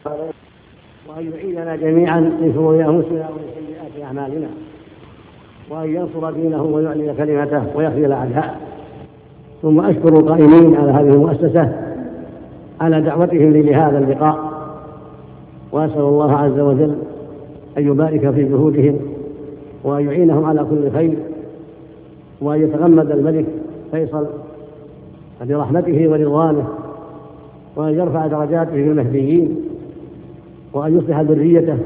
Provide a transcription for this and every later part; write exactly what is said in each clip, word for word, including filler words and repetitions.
وأن يعيننا جميعا من شرور أنفسنا ومن سيئات أعمالنا، وأن ينصر دينه ويعلي كلمته ويخذل أعداءه. ثم أشكر القائمين على هذه المؤسسة على دعوتهم لي لهذا اللقاء، وأسأل الله عز وجل أن يبارك في جهودهم وأن يعينهم على كل خير، وأن يتغمد الملك فيصل برحمته ورضوانه، وأن يرفع درجاته في المهديين، وأن يصلح ذريته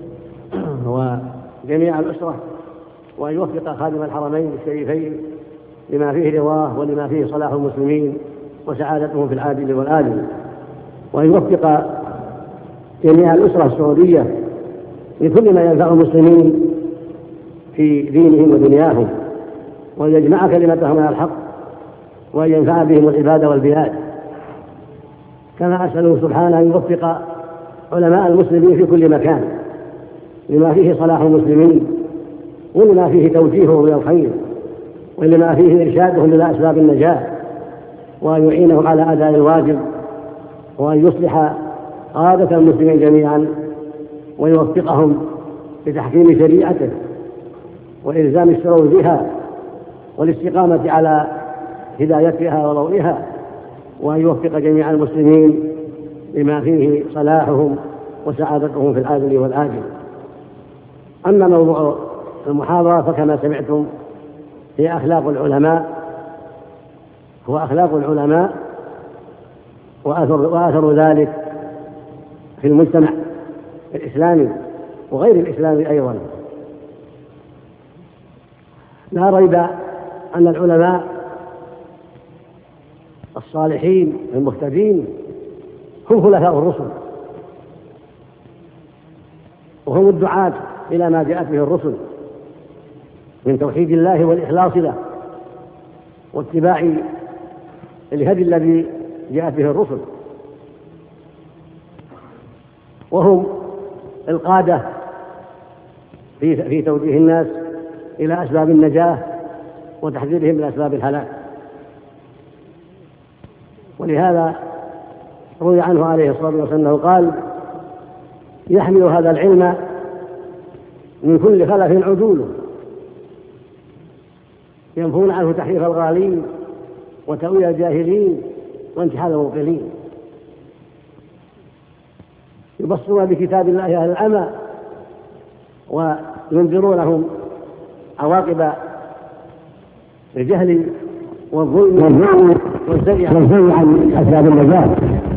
وجميع الأسرة، وأن يوفق خادم الحرمين الشريفين لما فيه رضاه ولما فيه صلاح المسلمين وسعادتهم في العاجل والآجل، وأن يوفق جميع الأسرة السعودية لكل ما ينفع المسلمين في دينهم ودنياهم، وأن يجمع كلمتهم على الحق، وأن ينفع بهم العباد والبلاد. كما أسأله سبحانه أن يوفق علماء المسلمين في كل مكان لما فيه صلاح المسلمين، ولما فيه توجيههم إلى الخير، ولما فيه إرشادهم إلى أسباب النجاة، وأن يعينهم على أداء الواجب، وأن يصلح قادة المسلمين جميعا، ويوفقهم لتحكيم شريعته وإلزام الشرور بها والاستقامة على هدايتها وضوئها، وأن يوفق جميع المسلمين لما فيه صلاحهم وسعادتهم في العاجل والآجل. أما موضوع المحاضرة فكما سمعتم هي أخلاق العلماء، هو أخلاق العلماء وأثر, وأثر ذلك في المجتمع الإسلامي وغير الإسلامي أيضا. لا ريب أن العلماء الصالحين المهتدين هم خلفاء الرسل، وهم الدعاة إلى ما جاءت به الرسل من توحيد الله والإخلاص له واتباع الهدي الذي جاءت به الرسل، وهم القادة في في توجيه الناس إلى أسباب النجاة وتحذيرهم من أسباب الهلاك. ولهذا روي عنه عليه الصلاة والسلام أنه قال: يحمل هذا العلم من كل خلف عدوله، ينفون عنه تحريف الغالين وتأويل الجاهلين وانتحال المبطلين، يبصرون بكتاب الله أهل العمى وينذرونهم عواقب الجهل والظلم والزي عن أسباب النجاة،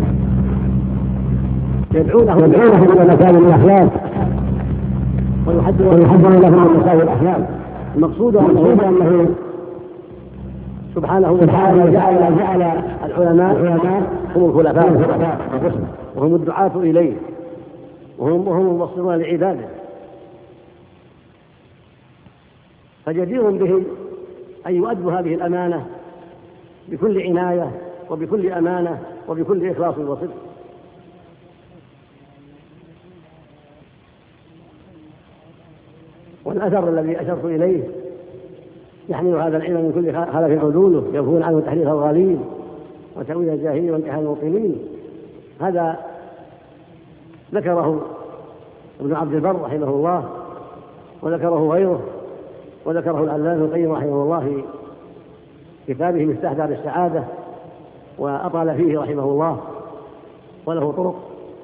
يدعونهم إلى مكارم الأخلاق ويحذرون لهم من مساوئ الأخلاق. المقصود أنه سبحانه وتعالى جعل جعل العلماء هم الخلفاء وهم الدعاة إليه، وهم وهم المبصرون لعباده، فجدير بهم أن يؤدوا هذه الأمانة بكل عناية وبكل أمانة وبكل إخلاص وصدق. والأثر الذي أشرت إليه يحمل هذا العلم من كل خلف عدوله، ينفون عنه تحريف الغالين وتأويل الجاهلين وانتحال المبطلين. هذا ذكره ابن عبد البر رحمه الله، وذكره غيره، وذكره العلامة ابن القيم رحمه الله في كتابه مفتاح دار السعادة، وأطال فيه رحمه الله وله طرق.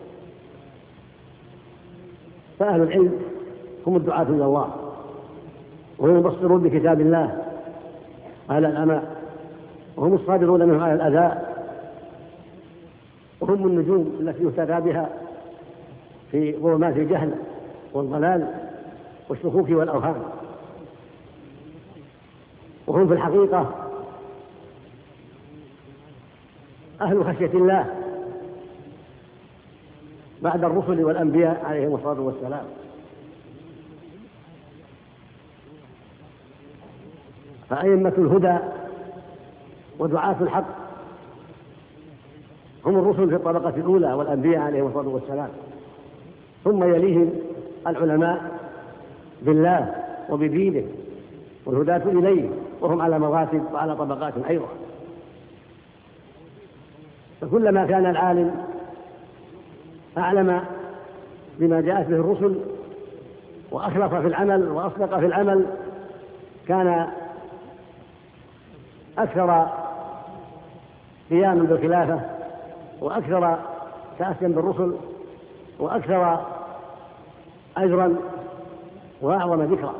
فأهل العلم هم الدعاة إلى الله، وهم المبصرون بكتاب الله على العمى، وهم الصادرون منه على الأذى، وهم النجوم التي يهتدى بها في ظلمات الجهل والضلال والشكوك والأوهام، وهم في الحقيقة أهل خشية الله بعد الرسل والأنبياء عليهم الصلاة والسلام. فأئمة الهدى ودعاة الحق هم الرسل في الطبقة الأولى والأنبياء عليهم الصلاة والسلام، ثم يليهم العلماء بالله وبدينه والهداة إليه، وهم على مراتب وعلى طبقات أيضا. فكلما كان العالم أعلم بما جاءت به الرسل وأخلص في العمل وأصدق في العمل، كان أكثر قياما بالخلافة وأكثر تأسيا بالرسل وأكثر أجرا وأعظم ذكرا.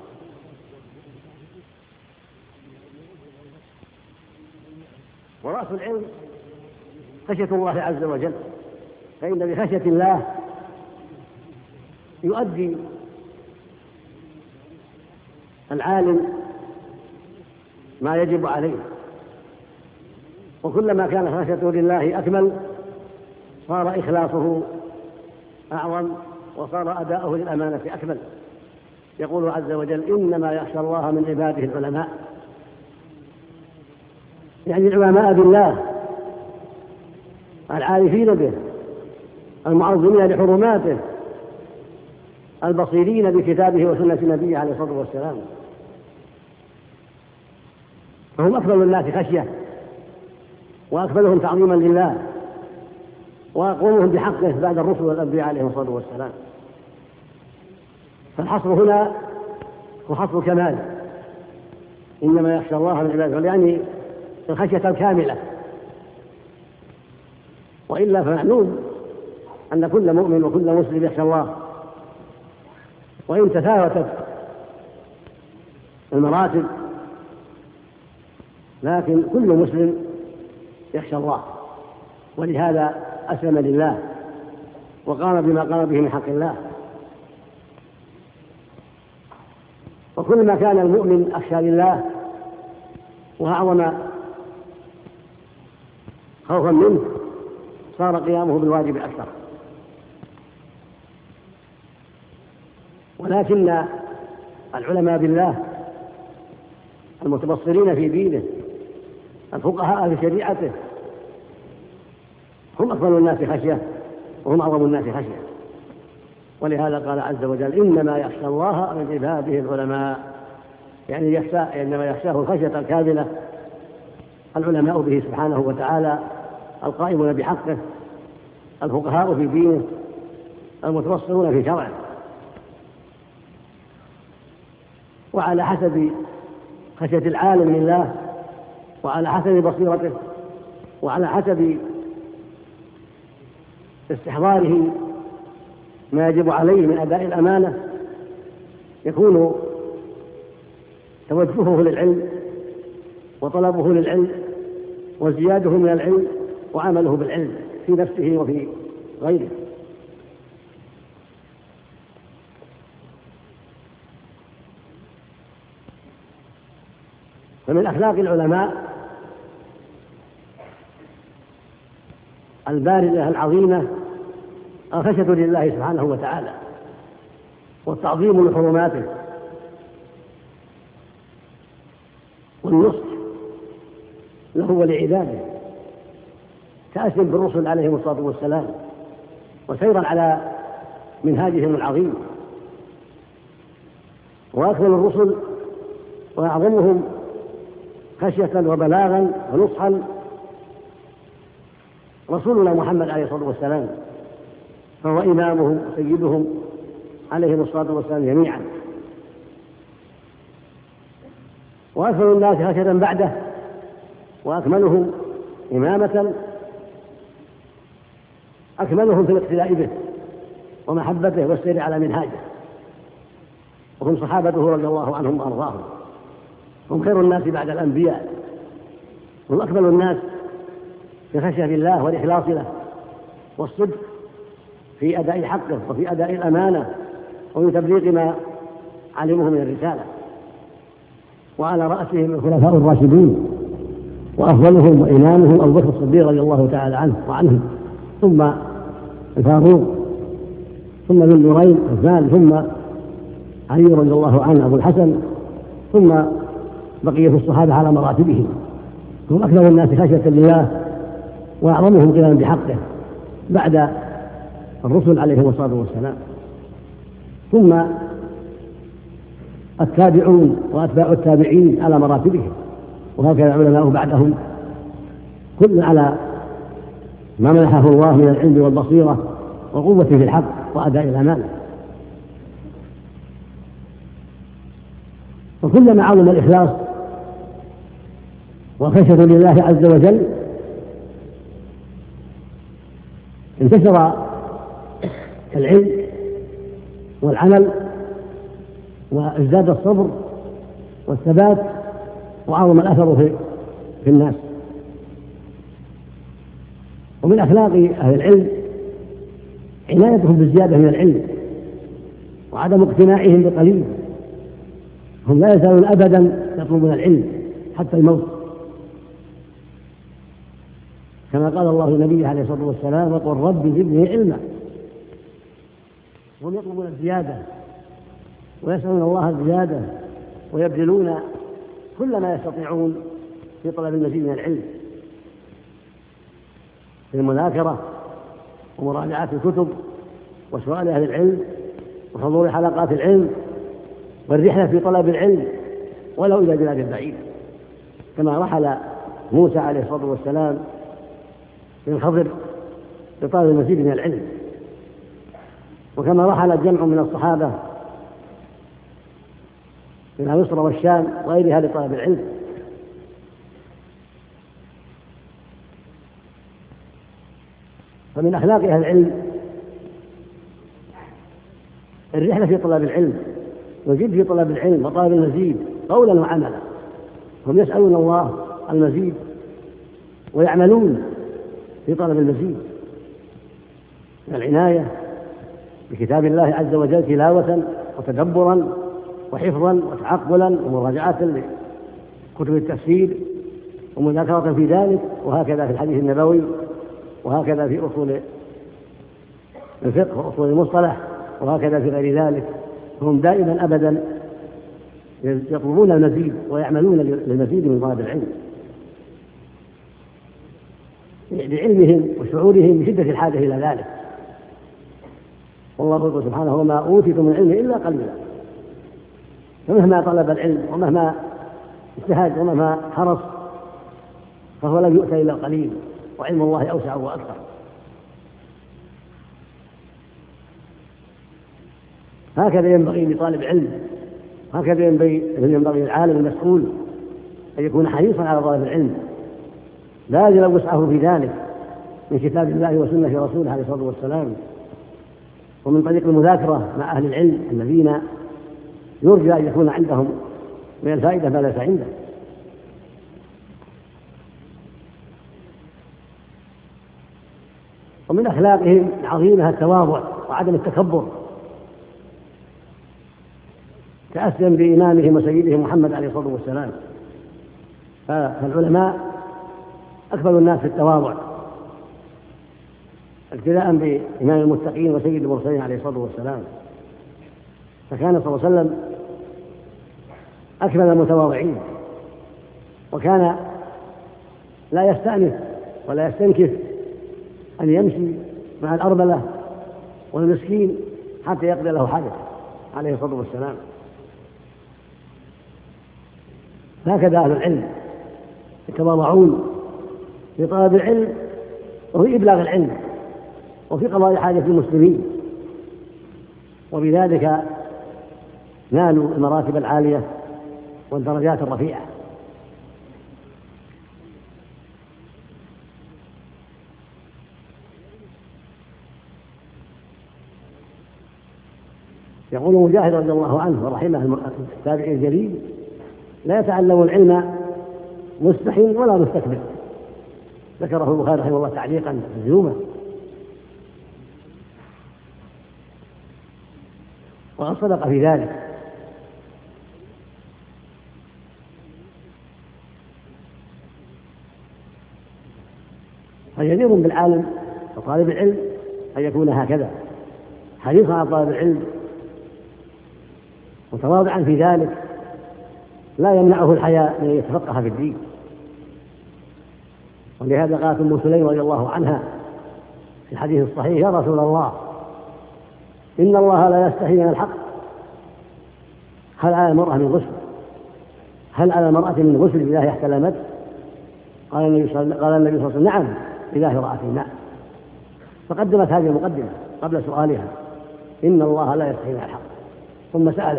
ورأس العلم خشية الله عز وجل، فإن بخشية الله يؤدي العالم ما يجب عليه، وكلما كان خشيته لله أكمل صار إخلاصه أعظم وصار أداؤه للأمانة أكمل. يقول عز وجل: إنما يخشى الله من عباده العلماء، يعني العلماء بالله العارفين به المعظمين لحرماته البصيرين بكتابه وسنة نبيه عليه الصلاة والسلام، فهم أكمل الناس خشية وأكملهم تعظيما لله وأقومهم بحقه بعد الرسل والأنبياء عليهم الصلاة والسلام. فالحصر هنا هو حصر كمال، إنما يخشى الله من عباده، يعني الخشية الكاملة، وإلا فمعلوم أن كل مؤمن وكل مسلم يخشى الله، وإن تفاوتت المراتب لكن كل مسلم يخشى الله، ولهذا أسلم لله وقام بما قام به من حق الله. وكل ما كان المؤمن أخشى لله وأعظم خوفا منه صار قيامه بالواجب أكثر. ولكن العلماء بالله المتبصرين في دينه الفقهاء في شريعته هم أكمل الناس خشية وهم أعظم الناس خشية، ولهذا قال عز وجل: إنما يخشى الله من عباده العلماء، يعني يخشى إنما يخشاه الخشية الكاملة العلماء به سبحانه وتعالى القائمون بحقه الفقهاء في دينه المتبصرون في شرعه. وعلى حسب خشية العالم لله وعلى حسب بصيرته وعلى حسب استحضاره ما يجب عليه من أداء الأمانة يكون توجهه للعلم وطلبه للعلم وزياده من العلم وعمله بالعلم في نفسه وفي غيره. فمن أخلاق العلماء البارزة العظيمة الخشية لله سبحانه وتعالى والتعظيم لحرماته والنصح له ولعباده تأسيا بالرسل عليهم الصلاة والسلام وسيرا على منهاجهم العظيم. وأكمل الرسل وأعظمهم خشية وبلاغا ونصحا رسولنا محمد عليه الصلاة والسلام، فهو إمامهم وسيدهم عليهم الصلاة والسلام جميعا. وأكثر الناس خشية بعده وأكملهم إمامة أكملهم في الاقتداء به ومحبته والسير على منهاجه، وهم صحابته رضي الله عنهم وأرضاهم، هم خير الناس بعد الأنبياء، هم أكمل الناس في خشية الله والإخلاص له والصدق في أداء حقه وفي أداء الأمانة وفي تبليغ ما علمه من الرسالة. وعلى رأسهم الخلفاء الراشدين وأفضلهم وإمامهم أبو بكر الصديق رضي الله تعالى عنه وعنهم، ثم الفاروق، ثم ذو النورين عثمان، ثم علي رضي الله عنه أبو الحسن، ثم بقية الصحابة على مراتبهم، هم أكثر الناس خشية لله وأعظمهم قياما بحقه بعد الرسل عليهم الصلاة والسلام، ثم التابعون وأتباع التابعين على مراتبهم، وهكذا العلماء بعدهم كل على ما منحه الله من العلم والبصيرة وقوته في الحق وأداء الأمانة. وكلما عظم الإخلاص وخشية لله عز وجل انتشر العلم والعمل وازداد الصبر والثبات وعظم الأثر في, في الناس. ومن أخلاق أهل العلم عنايتهم بالزيادة من العلم وعدم اقتناعهم بقليل. هم لا يزالون أبدا يطلبون العلم حتى الموت، كما قال الله للنبي عليه الصلاة والسلام: وقل رب زدني علما. هم يطلبون الزيادة ويسألون الله الزيادة ويبذلون كل ما يستطيعون في طلب المزيد من العلم، في المذاكرة ومراجعة الكتب وسؤال أهل العلم وحضور حلقات العلم والرحلة في طلب العلم ولو إلى بلاد بعيدة، كما رحل موسى عليه الصلاة والسلام من خضر لطلب المزيد من العلم، وكما رحل جمع من الصحابة إلى مصر والشام وغيرها لطلب العلم. فمن أخلاق أهل العلم الرحلة في طلب العلم والجد في طلب العلم وطلب المزيد قولا وعملا. هم يسألون الله المزيد ويعملون في طلب المزيد من العناية بكتاب الله عز وجل تلاوة وتدبرا وحفظا وتعقلا ومراجعة لكتب التفسير ومذاكرة في ذلك، وهكذا في الحديث النبوي، وهكذا في أصول الفقه وأصول المصطلح، وهكذا في غير ذلك. هم دائما أبدا يطلبون المزيد ويعملون للمزيد من طلب العلم لعلمهم وشعورهم بشدة الحاجة إلى ذلك. والله يقول سبحانه: وما أوتيتم من علم إلا قليلا. فمهما طلب العلم ومهما اجتهد ومهما حرص فهو لم يؤت إلا القليل، وعلم الله أوسع وأكثر. هكذا ينبغي لطالب علم، هكذا ينبغي للعالم المسؤول أن يكون حريصا على طلب العلم باذلا وسعه في ذلك من كتاب الله وسنة رسوله عليه الصلاة والسلام، ومن طريق المذاكرة مع أهل العلم الذين يرجى أن يكون عندهم من الفائدة ما ليس عنده. ومن أخلاقهم العظيمة التواضع وعدم التكبر، تأسيا بإمامهم وسيدهم محمد عليه الصلاة والسلام. فالعلماء أكبر الناس في التواضع، ابتداء بإمام المتقين وسيد المرسلين عليه الصلاة والسلام، فكان صلى الله عليه وسلم أكمل المتواضعين، وكان لا يستأنف ولا يستنكف أن يمشي مع الأرملة والمسكين حتى يقضي له حاجة عليه الصلاة والسلام. هكذا أهل العلم يتواضعون في طلب العلم وفي إبلاغ العلم وفي قضاء حاجة المسلمين، وبذلك نالوا المراتب العالية والدرجات الرفيعة. يقول مجاهد رضي الله عنه ورحمه التابعي الجليل: لا يتعلم العلم مستحي ولا مستكبر. ذكره البخاري رحمه الله تعليقا مجزوما. وصدق في ذلك. فجدير بالعالم وطالب العلم أن يكون هكذا حريصا على طالب العلم متواضعا في ذلك، لا يمنعه الحياء من يتفقه في الدين. ولهذا قالت أم سليم رضي الله عنها في الحديث الصحيح: يا رسول الله، إن الله لا يستحي من الحق، هل على المرأة من غسل هل على المرأة من غسل إذا احتلمت؟ قال النبي صلى الله عليه وسلم: نعم إذا رأت الماء. فقدمت هذه المقدمة. قبل سؤالها: إن الله لا يستحي من الحق. ثم سأله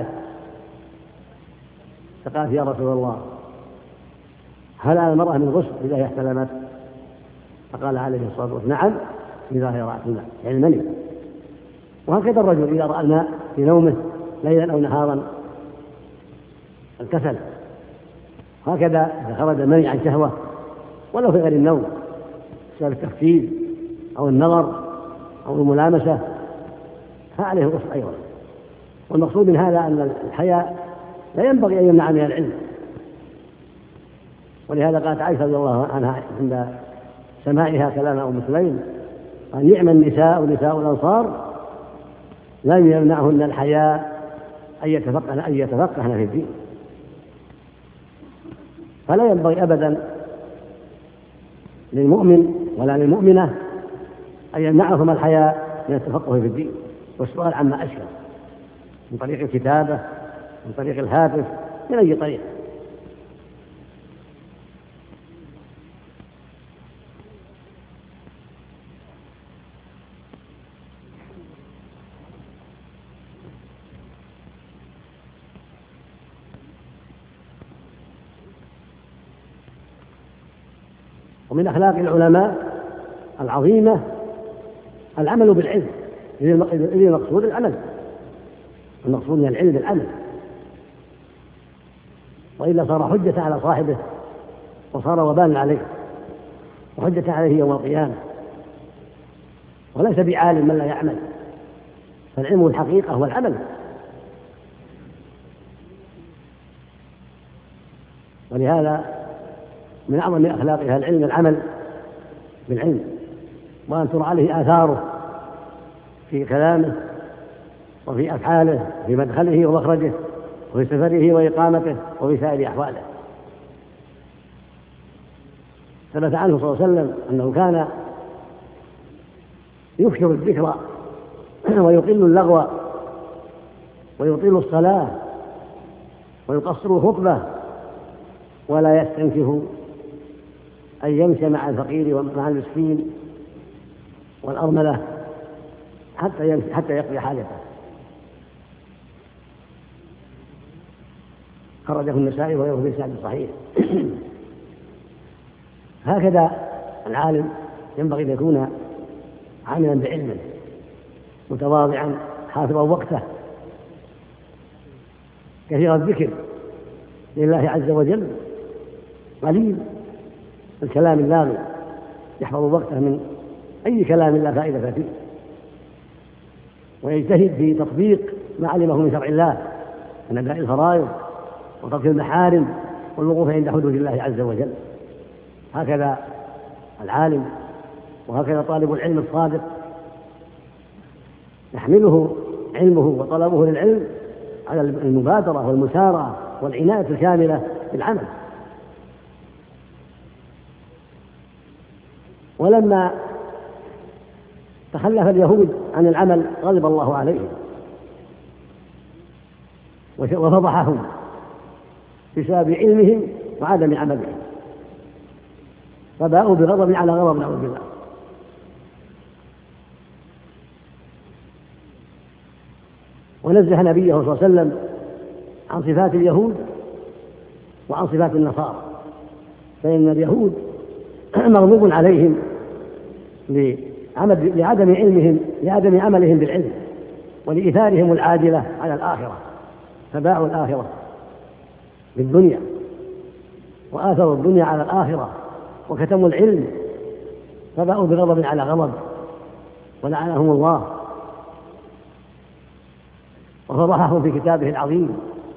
فقالت: يا رسول الله، هل على المرأة من غسل إذا هي احتلمت؟ فقال عليه الصلاة والسلام: نعم، إذا هي رأت الماء، يعني المني. وهكذا الرجل إذا رأى الماء في نومه ليلا أو نهارا الكسل، هكذا إذا خرج المني عن شهوة ولو في غير النوم بسبب التفكير أو النظر أو الملامسة فعليه الغسل أيضا. والمقصود من هذا أن الحياء لا ينبغي أن يمنع من العلم، ولهذا قالت عائشة رضي الله عنها عند سماعها كلام أم سليم: أن نعم النساء ونساء الأنصار لم يمنعهن الحياء أن يتفقهن أن يتفقهن في الدين. فلا ينبغي أبدا للمؤمن ولا للمؤمنة أن يمنعهما الحياء من التفقه في الدين والسؤال عما أشكل، من طريق الكتابة، من طريق الهاتف، من أي طريق. ومن أخلاق العلماء العظيمة العمل بالعلم، إذ المقصود العمل، المقصود من العلم العمل، وإلا صار حجة على صاحبه وصار وبالا عليه وحجة عليه يوم القيامة. وليس بعالم من لا يعمل، فالعلم الحقيقة هو العمل. ولهذا من أعظم أخلاقها العلم العمل بالعلم، وأن ترى عليه آثاره في كلامه وفي أفعاله، في مدخله ومخرجه، وفي سفره وإقامته، وفي سائر أحواله. ثبت عنه صلى الله عليه وسلم أنه كان يكثر الذكر ويقل اللغو ويطيل الصلاة ويقصر الخطبة، ولا يستنكف أن يمشي مع الفقير ومع المسكين والأرملة حتى يمشي حتى يقضي حاجته. خرجه النسائي وغيره في سند صحيح. هكذا العالم ينبغي أن يكون عاملا بعلمه متواضعا حافظا وقته كثير الذكر لله عز وجل، قليل الكلام اللاغي، يحفظ وقته من أي كلام لا فائدة فيه، ويجتهد في تطبيق ما علمه من شرع الله من أداء الفرائض وترك المحارم والوقوف عند حدود الله عز وجل. هكذا العالم وهكذا طالب العلم الصادق يحمله علمه وطلبه للعلم على المبادرة والمسارعة والعناية الكاملة بالعمل. ولما تخلف اليهود عن العمل غضب الله عليهم وفضحهم بسبب علمهم وعدم عملهم، فباءوا بغضب على غضب نعوذ بالله. ونزه نبيه صلى الله عليه وسلم عن صفات اليهود وعن صفات النصارى، فإن اليهود مغضوب عليهم لعدم علمهم لعدم عملهم بالعلم ولإيثارهم العاجلة على الآخرة، فباعوا الآخرة بالدنيا وآثروا الدنيا على الآخرة وكتموا العلم، فباءوا بغضب على غضب ولعنهم الله وفضحهم في كتابه العظيم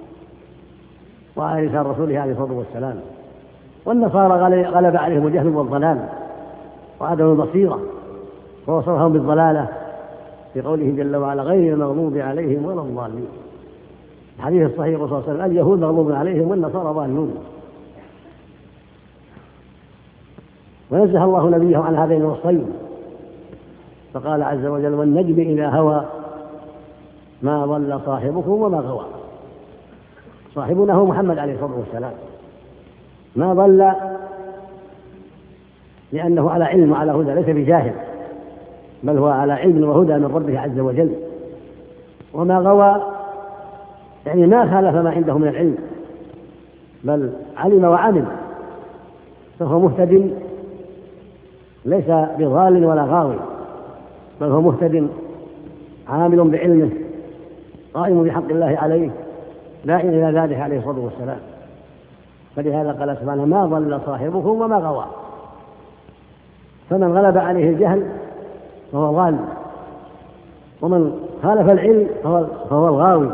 وعلى لسان رسوله عليه الصلاة والسلام. والنصارى غلب عليهم الجهل والضلال وعدم البصيرة، فوصفهم بالضلالة في قوله جل وعلا: غير المغضوب عليهم ولا الضالين. الحديث الصحيح صلى الله عليه وسلم: اليهود مغضوب عليهم والنصارى ضالون. ونزه الله نبيه عن هذين الوصفين، فقال عز وجل: والنجم إذا هوى ما ضل صاحبكم وما غوى. صاحبنا هو محمد عليه الصلاة والسلام، ما ضل لأنه على علم وعلى هدى، ليس بجاهل بل هو على علم وهدى من ربه عز وجل. وما غوى يعني ما خالف ما عنده من العلم، بل علم وعمل، فهو مهتد ليس بضال ولا غاوي، بل هو مهتد عامل بعلمه قائم بحق الله عليه داع إلى ذلك عليه الصلاة والسلام. فلهذا قال سبحانه: ما ضل صاحبكم وما غوى. فمن غلب عليه الجهل فهو ضال، ومن خالف العلم فهو, فهو الغاوي.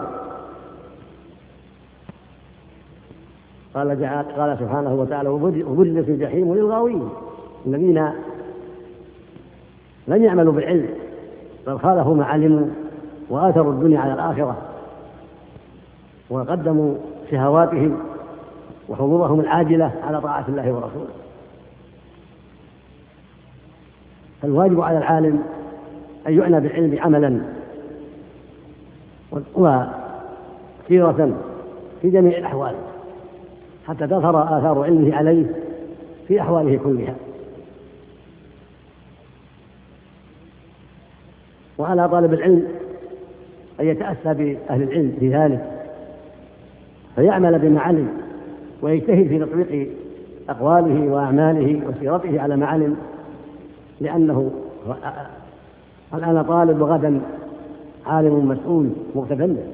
قال, قال سبحانه وتعالى: وبرزت الجحيم للغاوين، الذين لم يعملوا بالعلم بل خالفوا ما علموا وآثروا الدنيا على الآخرة، وقدموا شهواتهم وحظوظهم العاجلة على طاعة الله ورسوله. فالواجب على العالم أن يعنى بالعلم عملا وسيرة في جميع الأحوال، حتى تظهر آثار علمه عليه في أحواله كلها. وعلى طالب العلم أن يتأسى بأهل العلم في ذلك، فيعمل بما علم ويجتهد في تطبيق أقواله وأعماله وسيرته على ما علم، لأنه الآن طالب وغدا عالم مسؤول مقتدى به.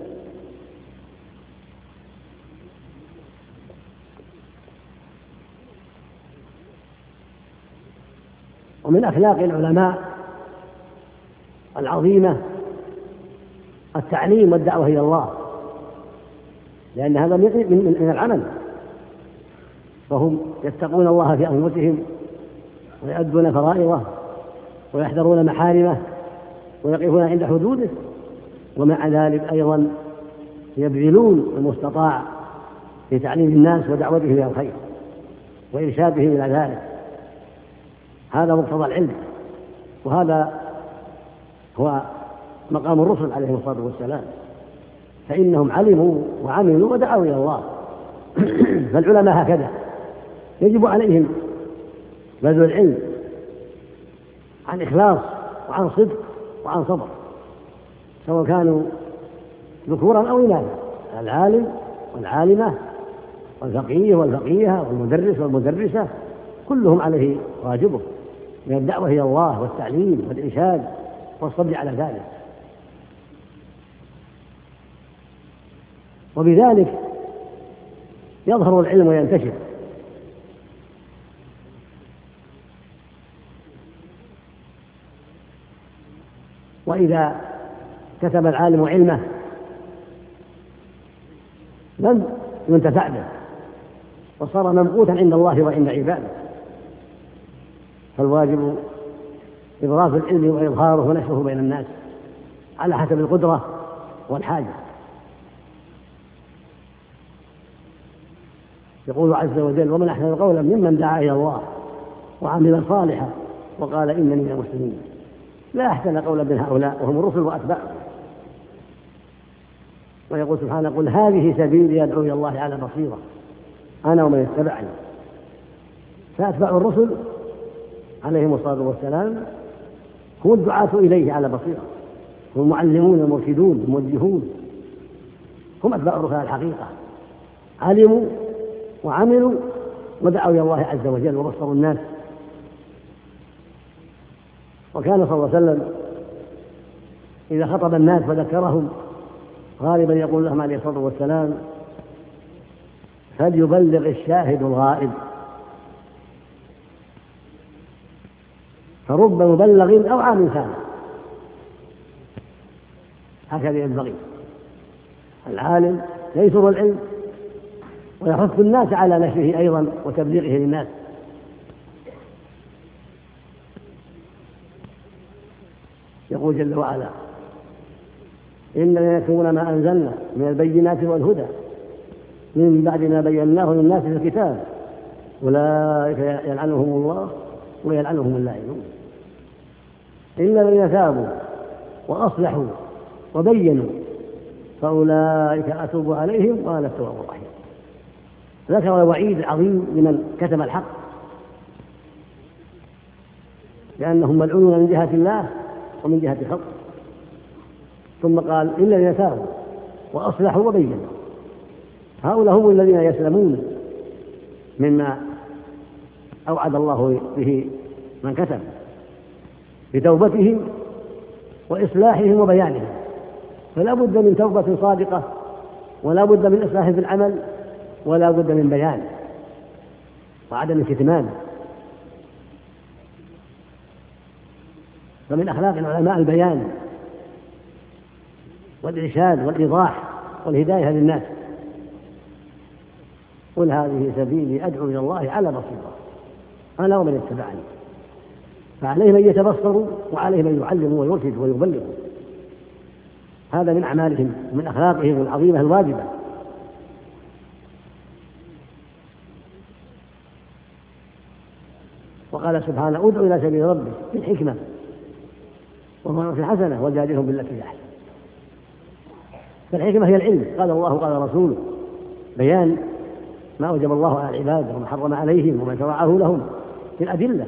ومن أخلاق العلماء العظيمة التعليم والدعوة إلى الله، لأن هذا من العمل، فهم يتقون الله في أنفسهم ويؤدون فرائضه ويحذرون محارمه ويقفون عند حدوده، ومع ذلك أيضا يبذلون المستطاع في تعليم الناس ودعوتهم إلى الخير وإرشادهم إلى ذلك. هذا مقتضى العلم، وهذا هو مقام الرسل عليهم الصلاة والسلام، فإنهم علموا وعملوا ودعوا إلى الله. فالعلماء هكذا يجب عليهم بذل العلم عن إخلاص وعن صدق وعن صبر، سواء كانوا ذكورا أو إناثا، العالم والعالمة والفقيه والفقيهة والمدرس والمدرسة، كلهم عليه واجبه من الدعوة إلى الله والتعليم والإرشاد والصبر على ذلك. وبذلك يظهر العلم وينتشر. وإذا كتب العالم علمه لم ينتفع به وصار ممقوتا عند الله وعند عباده. فالواجب إبراز العلم وإظهاره ونشره بين الناس على حسب القدرة والحاجة. يقول عز وجل: ومن أحسن قولا ممن دعا إلى الله وعمل صالحا وقال إنني من المسلمين. لا أحسن قولا من هؤلاء وهم الرسل وأتباعهم. ويقول سبحانه: قل هذه سبيلي أدعو إلى الله على بصيرة أنا ومن اتبعني. فأتباع الرسل عليهم الصلاة والسلام هم الدعاة إليه على بصيرة، هم المعلمون المرشدون الموجهون، هم أتباع الرسل على الحقيقة، علموا وعملوا ودعوا إلى الله عز وجل وبصروا الناس. وكان صلى الله عليه وسلم إذا خطب الناس فذكرهم غالبا يقول لهم عليه الصلاة والسلام: فليبلغ الشاهد الغائب. فرب مبلغ أو عام ثاني. هكذا ينبغي. العالم ينشر العلم ويحث الناس على نشره أيضا وتبليغه للناس. يقول جل وعلا: إننا يكتمون ما أنزلنا من البينات والهدى من بعد ما بيناه للناس في الكتاب أولئك يلعنهم الله ويلعنهم اللاعنون إلا الذين تابوا وأصلحوا وبينوا فأولئك أتوب عليهم وأنا التواب الرحيم. ذكر الوعيد العظيم لمن كتم الحق، لأنهم ملعونون من جهة الله ومن جهة خلق. ثم قال إلا الذين تابوا وأصلحوا وبينوا هؤلاء هم الذين يسلمون مما أوعد الله به من كتب بتوبتهم وإصلاحهم وبيانهم. فلا بد من توبة صادقة، ولا بد من إصلاح في العمل، ولا بد من بيان وعدم الكتمان. فمن أخلاق العلماء البيان والإرشاد والإيضاح والهداية للناس. قل هذه سبيلي أدعو إلى الله على بصيرة أنا ومن اتبعني. فعليهم أن يتبصروا وعليهم أن يعلموا ويرشدوا ويبلغوا. هذا من أعمالهم ومن أخلاقهم العظيمة الواجبة. وقال سبحانه ادعو إلى سبيل ربك بالحكمة والموعظة الحسنة وجادلهم بالتي هي أحسن. فالحكمة هي العلم، قال الله قال رسوله، بيان ما أوجب الله على العباد وما حرم عليهم وما شرعه لهم في الأدلة.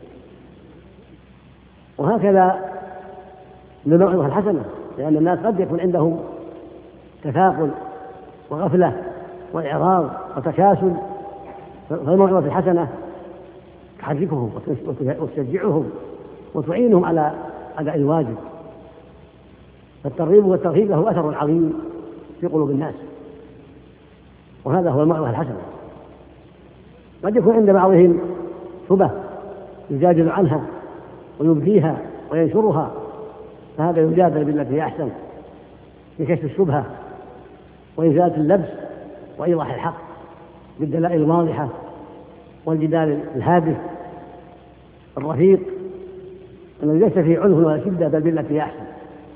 وهكذا للموعظة الحسنة، لأن الناس قد يكون عندهم تثاقل وغفلة وإعراض وتكاسل، فالموعظة الحسنة تحركهم وتشجعهم وتعينهم على أداء الواجب. فالترغيب والترهيب له أثر عظيم في قلوب الناس، وهذا هو الموعظة الحسنة. قد يكون عند بعضهم شبه يجادل عنها ويبديها وينشرها، فهذا يجادل بالتي هي أحسن لكشف الشبهة وإزالة اللبس وإيضاح الحق بالدلائل الواضحة والجدال الهادف الرفيق الذي ليس فيه عنف ولا شدة بل بالتي هي أحسن،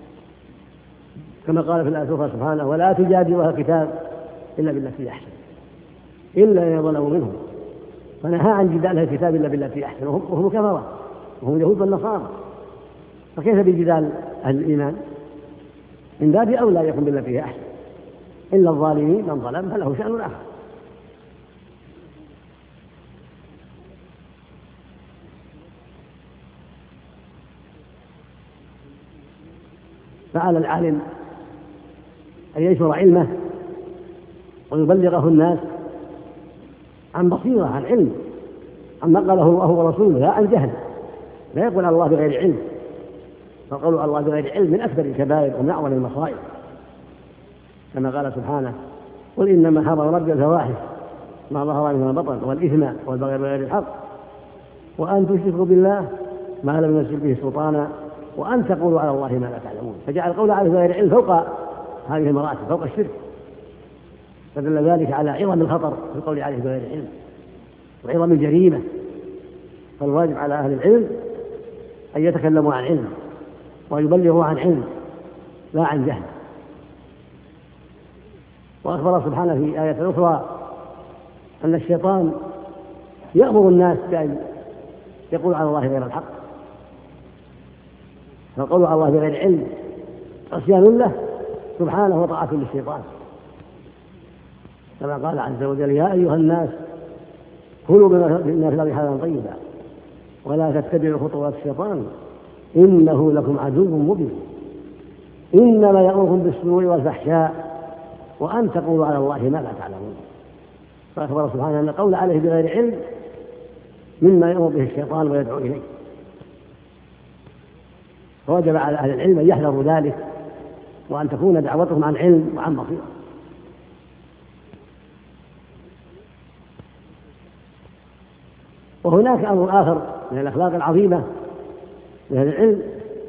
كما قال في الآية الأخرى سبحانه ولا تجادلوا أهل الكتاب إلا بالتي هي أحسن إلا إن ظلموا منهم. فنهى عن جدال أهل الكتاب إلا بالتي هي أحسن وهم كفرة وهم اليهود والنصارى، فكيف بجدال أهل الإيمان؟ من باب أولى يكون بالتي هي أحسن. إلا الظالمين من ظلم فله شأن آخر. فعلى العالم أن ينشر علمه ويبلغه الناس عن بصيرة عن علم عما قاله الله ورسوله لا عن جهل. لا يقول على الله بغير علم، فقول على الله بغير علم من أكبر الكبائر ومن أعظم المصائب، كما قال سبحانه قل إنما حرم ربي الفواحش ما ظهر منها بطن والإثم والبغي بغير الحق وأن تشركوا بالله ما لم ينزل به سلطانا وأن تقولوا على الله ما لا تعلمون. فجعل القول على بغير علم فوق هذه المراتب فوق الشرك، فدل ذلك على عظم الخطر في القول عليه بغير علم وعظم الجريمة. فالواجب على أهل العلم أن يتكلموا عن علم ويبلغوا عن علم لا عن جهل. وأخبر سبحانه في آية أخرى أن الشيطان يأمر الناس بأن يقول على الله غير الحق، فالقول على الله بغير علم عصيان له سبحانه وطاعة للشيطان، كما قال عز وجل يا أيها الناس كلوا مما في الأرض حلالا طيبا ولا تتبعوا خطوات الشيطان إنه لكم عدو مبين إنما يأمركم بالسوء والفحشاء وأن تقولوا على الله ما لا تعلمون. فأخبر سبحانه أن القول عليه بغير علم مما يأمر به الشيطان ويدعو إليه، فوجب على أهل العلم أن يحذروا ذلك وأن تكون دعوتهم عن علم وعن بصيرة. وهناك أمر آخر من الأخلاق العظيمة لأهل العلم،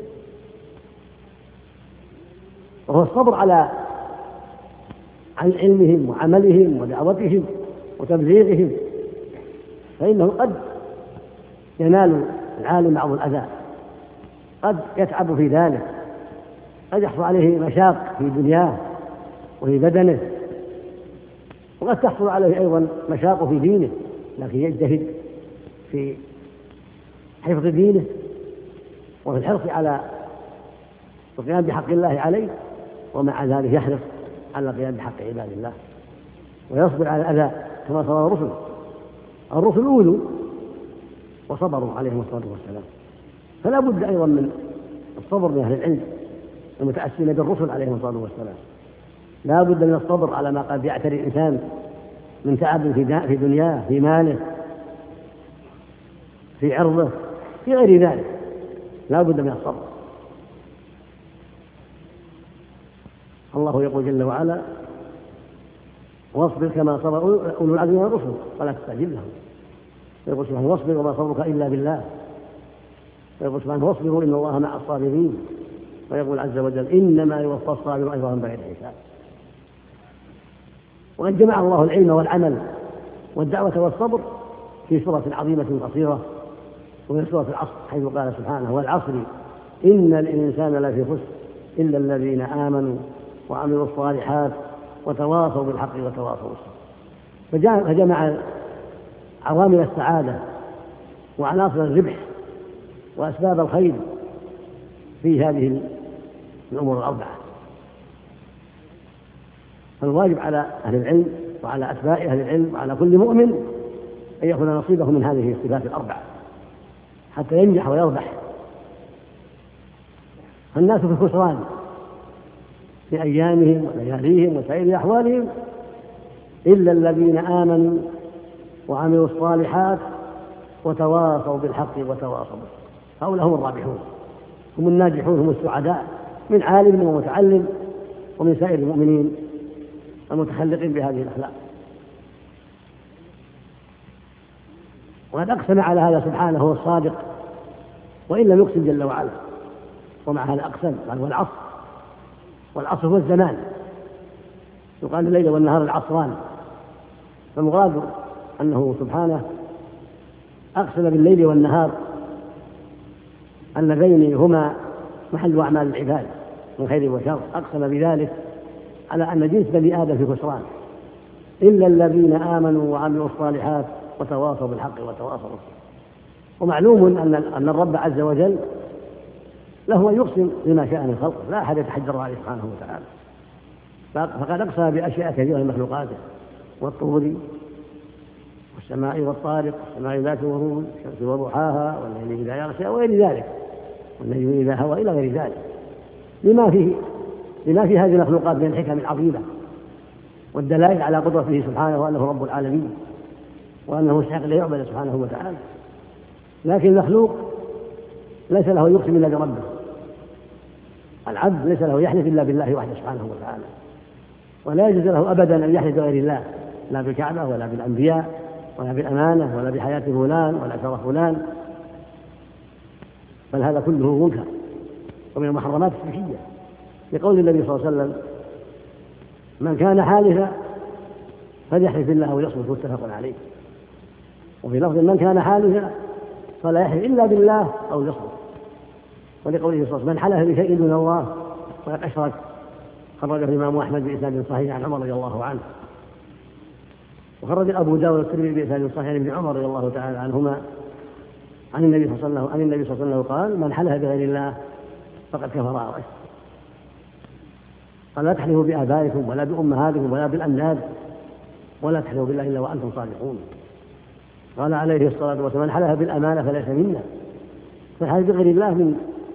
وهو الصبر على عن علمهم وعملهم ودعوتهم وتبليغهم، فإنه قد ينال العالم بعض الأذى، قد يتعب في ذلك، قد يحصل عليه مشاق في دنياه وفي بدنه، وقد تحصل عليه أيضا مشاق في دينه، لكن يجتهد في حفظ دينه وفي الحرص على القيام بحق الله عليه، ومع ذلك يحرص على القيام بحق عباد الله ويصبر على الأذى كما صبر الرسل. الرسل أولوا وصبروا عليهم الصلاة والسلام، فلا بد أيضا من الصبر من أهل العلم المتأسين بالرسل عليهم الصلاة والسلام. لا بد من الصبر على ما قد يعتري الإنسان من تعب في دنياه، في ماله، في عرضه، في غير ذلك، لا بد من الصبر. الله يقول جل وعلا: واصبر كما صبر أولو العزم من الرسل ولا تستعجل لهم. يقول سبحانه: واصبر وما صبرك إلا بالله. ويقول سبحانه: واصبروا إن الله مع الصابرين. ويقول عز وجل: إنما يوفى الصابرون أجرهم بغير حساب. وقد جمع الله العلم والعمل والدعوة والصبر في سورة عظيمة قصيرة، وهي سورة العصر، حيث قال سبحانه: والعصر إن الإنسان لفي خسر إلا الذين آمنوا وعملوا الصالحات وتواصوا بالحق وتواصوا بالصبر. فجمع عوامل السعادة وعناصر الربح وأسباب الخير في هذه الأمور الأربعة. فالواجب على أهل العلم وعلى أتباع أهل العلم وعلى كل مؤمن أن يأخذ نصيبه من هذه الصفات الأربعة حتى ينجح ويربح. الناس في الخسران في أيامهم ولياليهم وسائر أحوالهم إلا الذين آمنوا وعملوا الصالحات وتواصوا بالحق وتواصوا بالصبر. هؤلاء هم الرابحون، هم الناجحون، هم السعداء، من عالم ومتعلم ومن سائر المؤمنين المتخلقين بهذه الأخلاق. وقد أقسم على هذا سبحانه هو الصادق وإن لم يقسم جل وعلا، ومع هذا أقسم قال: والعصر. والعصر هو الزمان، يقال الليل والنهار العصران. فالمراد أنه سبحانه أقسم بالليل والنهار اللذين هما محل أعمال العباد من خير وشر. أقسم بذلك على أن جنس بني آدم في خسران إلا الذين آمنوا وعملوا الصالحات وتواصوا بالحق وتواصوا بالصبر. ومعلوم أن أن الرب عز وجل له أن يقسم بما شاء من خلقه، لا أحد يتحجر عليه سبحانه وتعالى. فقد أقسم بأشياء كثيرة من مخلوقاته: والطور والسماء والطارق والسماء ذات الورود والشمس وضحاها والليل إذا يغشى وغير ذلك، والنجم إذا هوى إلى غير ذلك، لما فيه لما في هذه المخلوقات من الحكم العظيمة والدلائل على قدرته سبحانه وأنه رب العالمين وأنه يستحق أن يعبد سبحانه وتعالى. لكن المخلوق ليس له يقسم إلا بربه، العبد ليس له يحلف إلا بالله وحده سبحانه وتعالى، ولا يجوز له أبدا أن يحلف بغير الله، لا بالكعبة ولا بالأنبياء ولا بالأمانة ولا بحياة فلان ولا شرف فلان، بل هذا كله منكر ومن المحرمات الشركية، لقول النبي صلى الله عليه وسلم: من كان حالفا فليحلف بالله أو يصمت، متفق عليه. وفي لفظ: من كان حالفا فلا يحلف إلا بالله أو يصمت. ولقوله صلى الله عليه وسلم: من حلف بشيء دون الله فقد أشرك. خرجه الإمام أحمد بإسناد صحيح عن عمر رضي الله عنه، وخرج أبو داود والترمذي بإسناد صحيح عن ابن عمر رضي الله تعالى عنهما عن النبي صلى الله عليه وسلم عن النبي صلى الله عليه وسلم قال: من حلف بغير الله فقد كفر أو أشرك. قال: لا تحلفوا بآبائكم ولا بأمهاتكم ولا بالأنداد ولا تحلفوا بالله إلا وأنتم صادقون. قال عليه الصلاة والسلام: من حلف بالأمانة فليس منا. فالحلف بغير الله من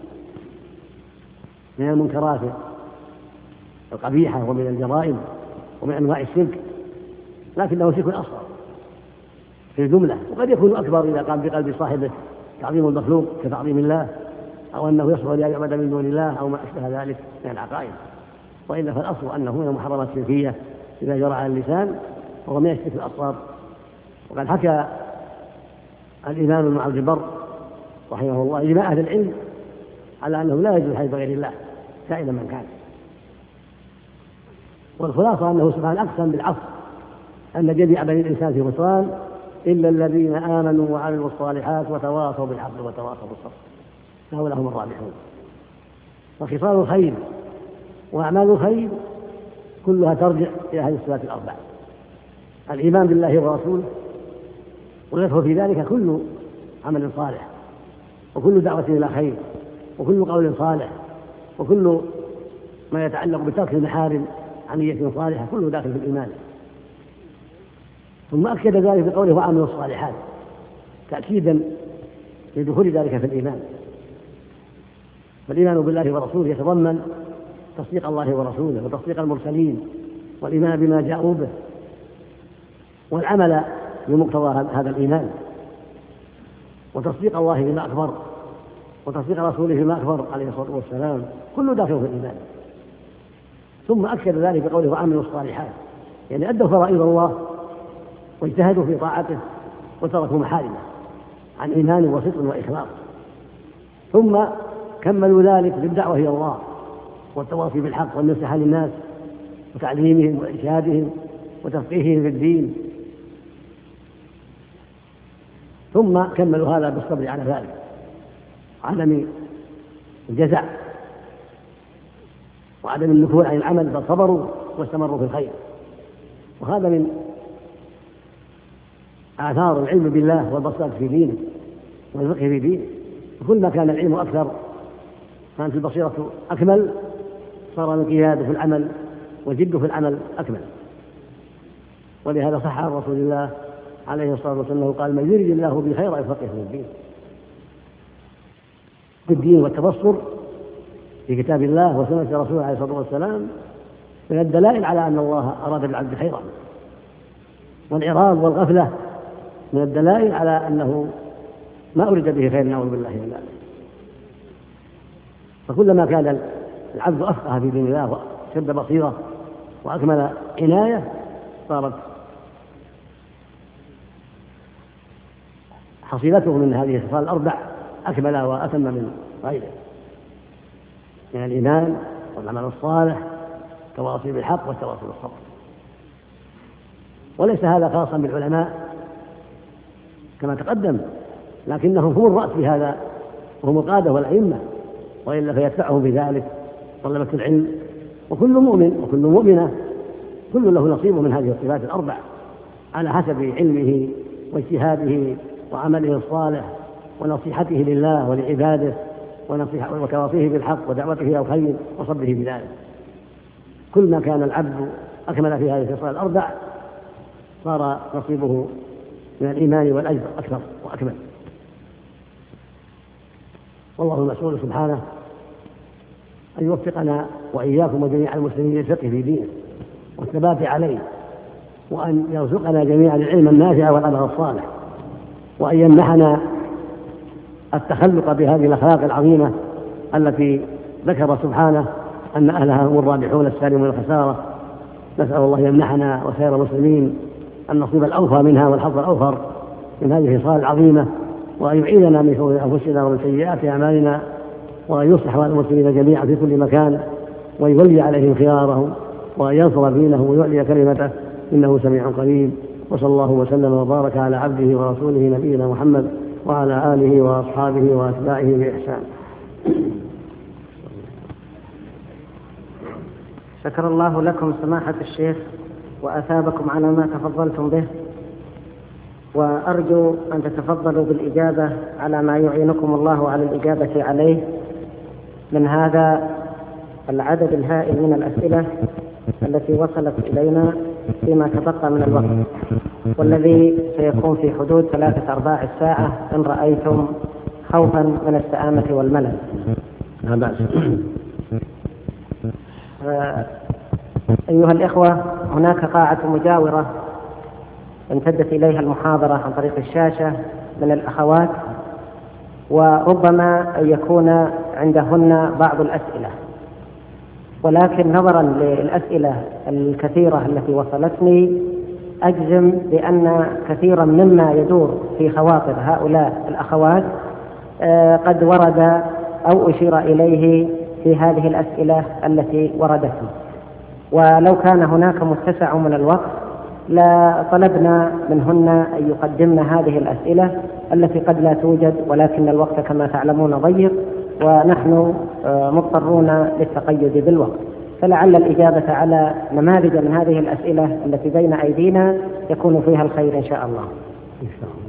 من المنكرات القبيحة ومن الجرائم ومن أنواع الشرك، لكنه شرك أصغر في الجملة، وقد يكون أكبر إذا قام بقلب صاحبه تعظيم المخلوق كتعظيم الله، أو أنه يصبر لأن يعبد من دون الله أو ما أشبه ذلك من العقائد. وإلا فالأصل أنه من المحرمات الشركية إذا جرى على اللسان وهو من الشرك الأصغر. وقد حكى الإمام ابن عبد البر رحمه الله إجماع أهل العلم على أنه لا يجوز الحلف بغير الله كائنا من كان. والخلاصة أنه سبحانه أقسم بالعصر أن جميع بني الإنسان في خسران إلا الذين آمنوا وعملوا الصالحات وتواصوا بالحق وتواصوا بالصبر، فهؤلاء هم الرابحون. وخصال الخير وأعمال الخير كلها ترجع إلى هذه الصفات الأربع: الإيمان بالله ورسوله، ويدخل في ذلك كل عمل صالح وكل دعوة إلى خير وكل قول صالح وكل ما يتعلق بترك المحارم عن نية صالحة، كله داخل في الإيمان. ثم أكد ذلك بقوله: وعملوا الصالحات، تأكيدا لدخول ذلك في الإيمان. فالإيمان بالله ورسوله يتضمن تصديق الله ورسوله وتصديق المرسلين والإيمان بما جاءوا به والعمل بمقتضى هذا الإيمان، وتصديق الله بما أخبر وتصديق رسوله بما أخبر عليه الصلاة والسلام، كل داخل في الإيمان. ثم أكد ذلك بقوله وعملوا الصالحات، يعني أدوا فرائض الله واجتهدوا في طاعته وتركوا محارمه عن إيمان وصدق وإخلاص. ثم كملوا ذلك بالدعوة إلى الله والتواصي بالحق والنصيحة للناس وتعليمهم وإرشادهم وتفقيههم في الدين. ثم كملوا هذا بالصبر على ذلك، عدم الجزع وعدم النفور عن العمل، بل صبروا واستمروا في الخير. وهذا من آثار العلم بالله والبصائر في دينه والفقه في دينه. وكل ما كان العلم أكثر كانت البصيرة أكمل، صار الانقياد في العمل والجد في العمل أكمل. ولهذا صح عن رسول الله عليه الصلاة والسلام قال من يريد الله به خيرا يفقهه في الدين. الدين والتبصر في كتاب الله وسنة رسوله عليه الصلاة والسلام من الدلائل على أن الله أراد بالعبد خيرا، والإعراض والغفلة من الدلائل على أنه ما أريد به خير، نعوذ بالله من ذلك. فكلما كان العبد أفقه في دين الله وشد بصيرة وأكمل عناية صارت حصيلته من هذه الخصال الأربع أكمل وأتم من غيره، من الإيمان والعمل الصالح والتواصي بالحق والتواصي بالصبر. وليس هذا خاصا بالعلماء كما تقدم، لكنهم هم الرأس في هذا وهم القادة والأئمة، وإلا فيتبعهم بذلك طلبة العلم وكل مؤمن وكل مؤمنة، كل له نصيب من هذه الصفات الأربع على حسب علمه واجتهاده وعمله الصالح ونصيحته لله ولعباده وتواصيه بالحق ودعوته إلى الخير وصبره بذلك. كل ما كان العبد أكمل في هذه الخصال الأربع صار نصيبه من الإيمان والأجر أكثر وأكمل. والله المسؤول سبحانه أن يوفقنا وإياكم وجميع المسلمين للفقه في دينه والثبات عليه، وأن يرزقنا جميعا العلم النافع والعمل الصالح، وأن يمنحنا التخلق بهذه الأخلاق العظيمة التي ذكر سبحانه أن أهلها هم الرابحون السالمون الخسارة. نسأل الله يمنحنا وسائر المسلمين النصيب الأوفى منها والحظ الأوفر من هذه الخصال العظيمة، وأن يعيذنا من شرور أنفسنا ومن سيئات أعمالنا، وأن يصلح المسلمين جميعا في كل مكان، ويولي عليهم خيارهم، وأن ينصر دينهم ويعلي كلمته، إنه سميع قريب. وصلى الله وسلم وبارك على عبده ورسوله نبينا محمد وعلى آله وأصحابه وأتباعه بإحسان. شكر الله لكم سماحة الشيخ وأثابكم على ما تفضلتم به، وأرجو أن تتفضلوا بالإجابة على ما يعينكم الله على الإجابة عليه من هذا العدد الهائل من الأسئلة التي وصلت إلينا فيما تبقى من الوقت، والذي سيكون في حدود ثلاثة أرباع الساعة إن رأيتم، خوفا من السآمة والملل. أيها الإخوة، هناك قاعة مجاورة امتدت إليها المحاضرة عن طريق الشاشة من الأخوات، وربما أن يكون عندهن بعض الأسئلة، ولكن نظرا للأسئلة الكثيرة التي وصلتني أجزم بأن كثيرا مما يدور في خواطر هؤلاء الأخوات قد ورد أو أشير إليه في هذه الأسئلة التي وردت. ولو كان هناك متسع من الوقت لطلبنا منهن أن يقدمن هذه الأسئلة التي قد لا توجد، ولكن الوقت كما تعلمون ضيق، ونحن مضطرون للتقيد بالوقت، فلعل الإجابة على نماذج من هذه الأسئلة التي بين أيدينا يكون فيها الخير إن شاء الله. إن شاء الله.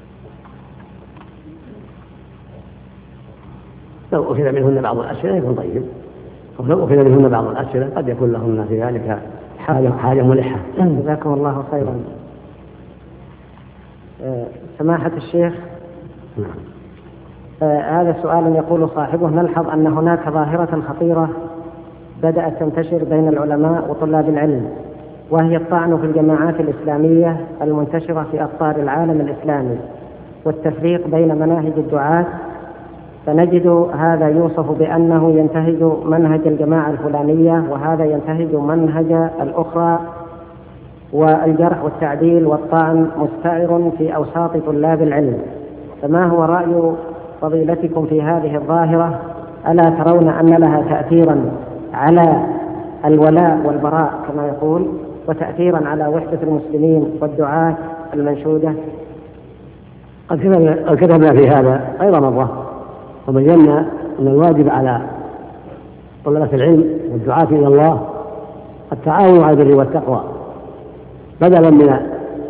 لو أخذ منهن بعض الأسئلة يكون طيب، ولو أخذ منهن بعض الأسئلة قد يكون لهن في ذلك حاجة حاجة ملحة. جزاكم الله خيرا. سماحة الشيخ، آه هذا سؤال يقول صاحبه: نلحظ أن هناك ظاهرة خطيرة بدأت تنتشر بين العلماء وطلاب العلم، وهي الطعن في الجماعات الإسلامية المنتشرة في أقطار العالم الإسلامي والتفريق بين مناهج الدعاة، فنجد هذا يوصف بأنه ينتهج منهج الجماعة الفلانية وهذا ينتهج منهج الأخرى، والجرح والتعديل والطعن مستعر في أوساط طلاب العلم، فما هو رأي فضيلتكم في هذه الظاهرة؟ ألا ترون أن لها تأثيرا على الولاء والبراء كما يقول، وتأثيرا على وحدة المسلمين والدعاة المنشودة؟ قد كتبنا في هذا غير مرة وبينا أن الواجب على طلبة العلم والدعاة إلى الله التعاون على البر والتقوى، بدلا من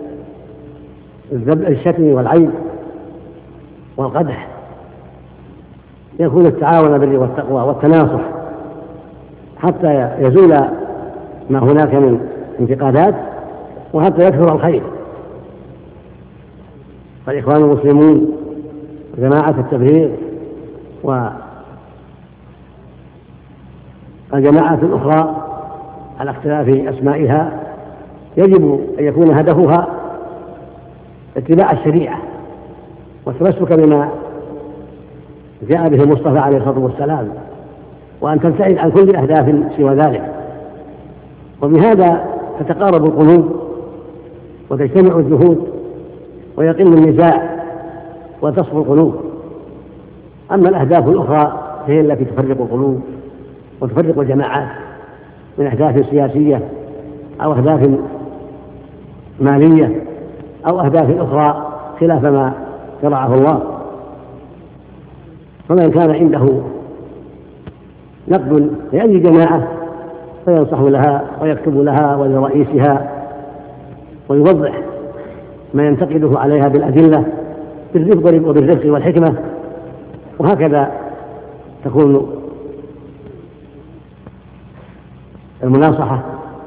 الشتم والعيب والقدح يكون التعاون على البر والتقوى والتناصح حتى يزول ما هناك من انتقادات وحتى يكثر الخير. فالإخوان المسلمون وجماعة التبليغ والجماعات الأخرى على اختلاف أسمائها يجب أن يكون هدفها اتباع الشريعة والتمسك بما جاء به المصطفى عليه الصلاة والسلام، وأن تبتعد عن كل أهداف سوى ذلك، وبهذا تتقارب القلوب وتجتمع الجهود ويقل النزاع وتصفو القلوب. أما الأهداف الأخرى هي التي تفرق القلوب وتفرق الجماعات من أهداف سياسية أو أهداف مالية أو أهداف أخرى خلاف ما شرعه الله. فمن كان عنده نقد لأي جماعة فينصح لها ويكتب لها ولرئيسها ويوضح ما ينتقده عليها بالأدلة بالرفق وبالرفق والحكمة، وهكذا تكون المناصحة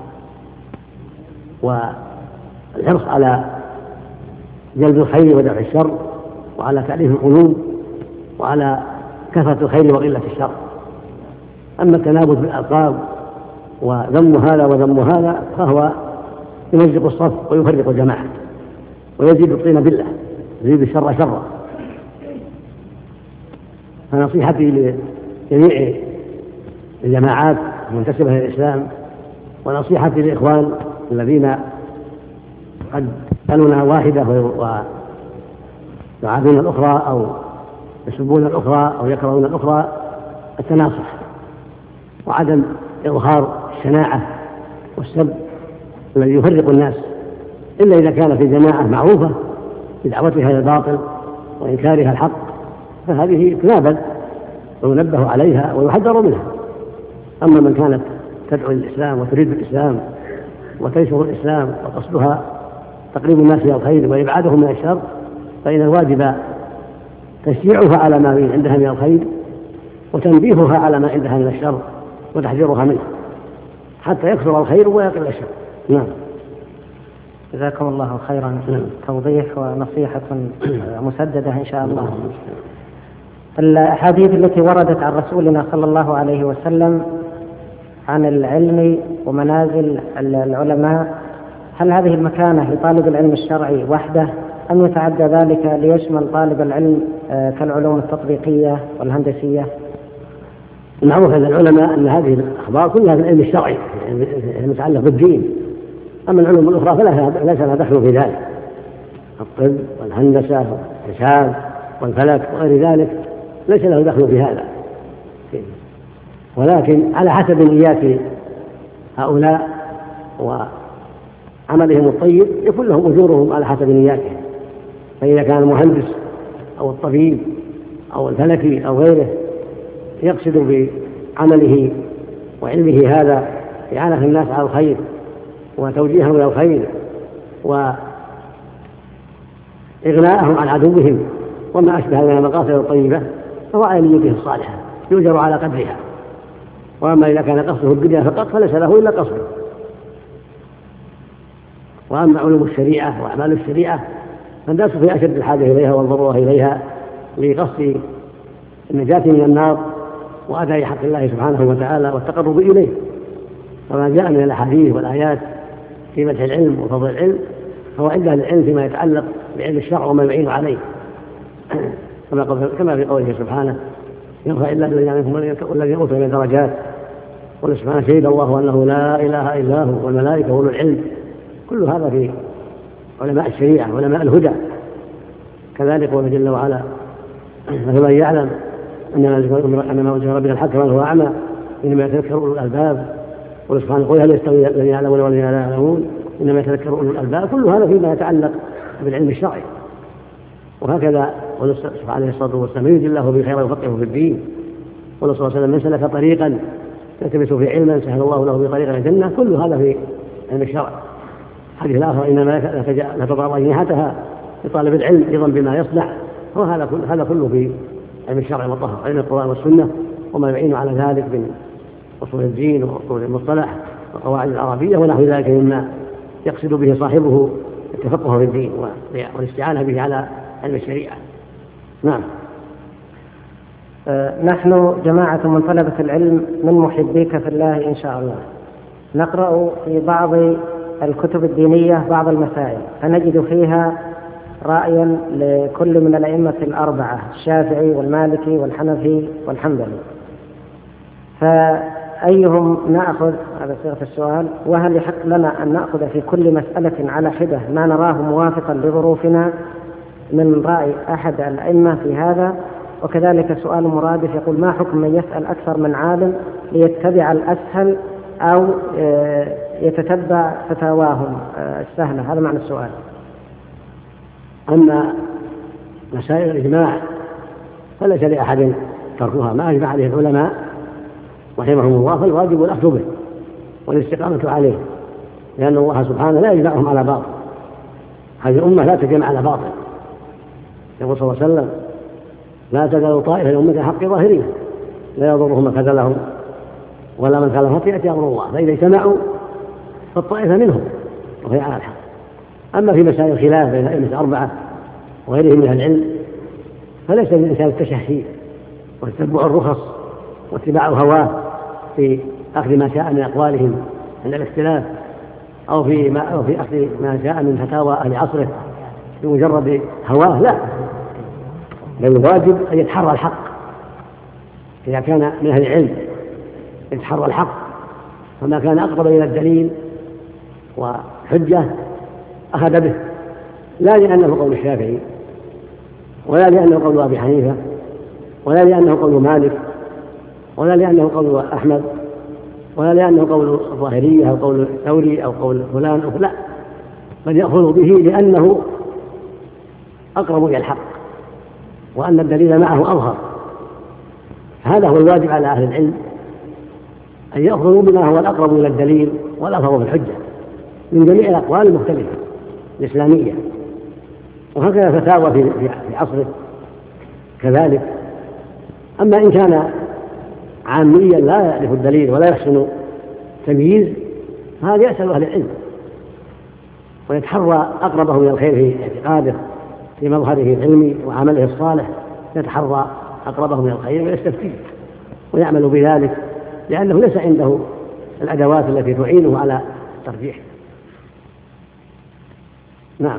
والحرص على جلب الخير ودفع الشر وعلى تأليف القلوب وعلى كثرة الخير وقلة الشر. أما التنابذ بالألقاب وذم هذا وذم هذا فهو يمزق الصف ويفرق الجماعة ويزيد الطين بالله، يزيد الشر شرا. فنصيحتي لجميع الجماعات المنتسبة للإسلام ونصيحتي للإخوان الذين قد قالوا واحدة ويعادون الأخرى أو يسبون الأخرى أو يكرهون الأخرى التناصح وعدم إظهار الشناعة والسب الذي يفرق الناس، إلا إذا كان في جماعة معروفة بدعوتها إلى الباطل وإنكارها الحق، فهذه تنابذ وينبه عليها ويحذر منها. أما من كانت تدعو للإسلام وتريد الإسلام وتنشر الإسلام وقصدها تقريب الناس إلى الخير وإبعادهم من الشر، فإن الواجب تشجيعها على ما عندها من الخير وتنبيهها على ما عندها من الشر وتحذيرها منه حتى يكثر الخير ويقل الشر. نعم. جزاكم الله خيرا. نعم. توضيح ونصيحة مسددة إن شاء الله. الأحاديث التي وردت عن رسولنا صلى الله عليه وسلم عن العلم ومنازل العلماء، هل هذه المكانة لطالب العلم الشرعي وحده أم يتعدى ذلك ليشمل طالب العلم كالعلوم التطبيقية والهندسية؟ المعروف عند العلماء أن هذه الأخبار كلها في العلم الشرعي المتعلق بالدين، أما العلوم الأخرى فليس لها دخل في ذلك، الطب والهندسة والحساب والفلك وغير ذلك ليس له دخل في هذا، ولكن على حسب نيات هؤلاء وعملهم الطيب يكون لهم أجورهم على حسب نياتهم. فإذا كان المهندس أو الطبيب أو الفلكي أو غيره يقصد بعمله وعلمه هذا إعانة الناس على الخير وتوجيههم إلى الخير وإغناءهم عن عدوهم وما أشبه من المقاصد الطيبة، فهو على نيته الصالحة يؤجر على قدرها. وأما إذا كان قصده الدنيا فقط فليس له إلا قصده. وأما علوم الشريعة وأعمال الشريعة فالناس في أشد الحاجة إليها والضرورة إليها لقصد النجاة من النار وأداء حق الله سبحانه وتعالى والتقرب إليه. وما جاء من الأحاديث والآيات في مدح العلم وفضل العلم فهو عند أهل العلم فيما يتعلق بعلم الشرع وما يعين عليه، كما في قوله سبحانه يرفع الله الذين منكم والذين أوتوا من درجات، قل سبحانه شهد الله أنه لا إله إلا هو والملائكة وأولو العلم. كل هذا في علماء الشريعة علماء الهدى. كذلك قوله جل وعلا فمن يعلم أنما وجه ربك الحق من هو أعمى إنما يتذكر أولو الألباب. قل سبحانه قل هل يستوي الذين يعلمون والذين لا يعلمون إنما يتذكر أولو الألباب. كل هذا فيما يتعلق بالعلم الشرعي. وهكذا قال سبحانه عليه الصلاة والسلام يريد الله به خيرا يفقهه في الدين. قال صلى الله عليه وسلم من سلك طريقا يلتمس فيه علما سهل الله له بطريق الجنة. كل هذا في علم الشرع. الحديث الآخر إنما لا تضع أجنحتها لطالب العلم أيضا بما يصلح. وهذا كل هذا كله في علم الشرع والطهر علم القرآن والسنة وما يعين على ذلك من أصول الدين وأصول المصطلح والقواعد العربية ونحو ذلك مما يقصد به صاحبه التفقه في الدين والاستعانة به على علم الشريعة. نعم. أه نحن جماعة من طلبة العلم من محبيك في الله إن شاء الله نقرأ في بعض الكتب الدينية بعض المسائل فنجد فيها رأيا لكل من الأئمة الأربعة الشافعي والمالكي والحنفي والحنبلي، فأيهم نأخذ؟ هذا صيغة السؤال. وهل يحق لنا أن نأخذ في كل مسألة على حدة ما نراه موافقا لظروفنا من رأي أحد الأئمة في هذا؟ وكذلك سؤال مرادف يقول ما حكم من يسأل أكثر من عالم ليتبع الأسهل أو يتتبع فتاواهم السهلة؟ هذا معنى السؤال. أما مسائل الإجماع فليس لأحد تركها، ما أجمع عليه العلماء رحمهم الله فالواجب الأخذ به والاستقامة عليه، لأن الله سبحانه لا يجمعهم على باطل. هذه الأمة لا تجمع على باطل. يقول صلى الله عليه وسلم لا تزال طائفة أمة الحق ظاهرين لا يضرهم من خذلهم ولا من خالفهم حتى يأتي أمر الله، فإذا اجتمعوا فالطائفة منهم وهي على الحق. أما في مسائل الخلاف بين الأئمة الأربعة وغيرهم من العلم فليس للإنسان التشهي وتتبع الرخص واتباع هواه في أخذ ما شاء من أقوالهم عند الاختلاف أو في ما أو في أخذ ما شاء من فتاوى أهل عصره بمجرد هواه. لا، بل الواجب أن يتحرى الحق إذا كان من أهل العلم، يتحرى الحق فما كان أقرب إلى الدليل وحجة أخذ به، لا لأنه قول الشافعي ولا لأنه قول أبي حنيفة ولا لأنه قول مالك ولا لأنه قول أحمد ولا لأنه قول الظاهرية أو قول ثوري أو قول فلان أو لا، بل يأخذ به لأنه أقرب إلى الحق وأن الدليل معه أظهر. هذا هو الواجب على أهل العلم أن يأخذوا بما هو الأقرب إلى الدليل والأظهر في الحجة من جميع الأقوال المختلفة الإسلامية. وهكذا فتاوى في عصره كذلك. أما إن كان عاميا لا يعرف الدليل ولا يحسن تمييز هذا يسأل أهل العلم ويتحرى أقربه من الخير في اعتقاده في مظهره العلمي وعمله الصالح، يتحرى أقربه من الخير ويستفتيه ويعمل بذلك لأنه ليس عنده الأدوات التي تعينه على الترجيح. نعم.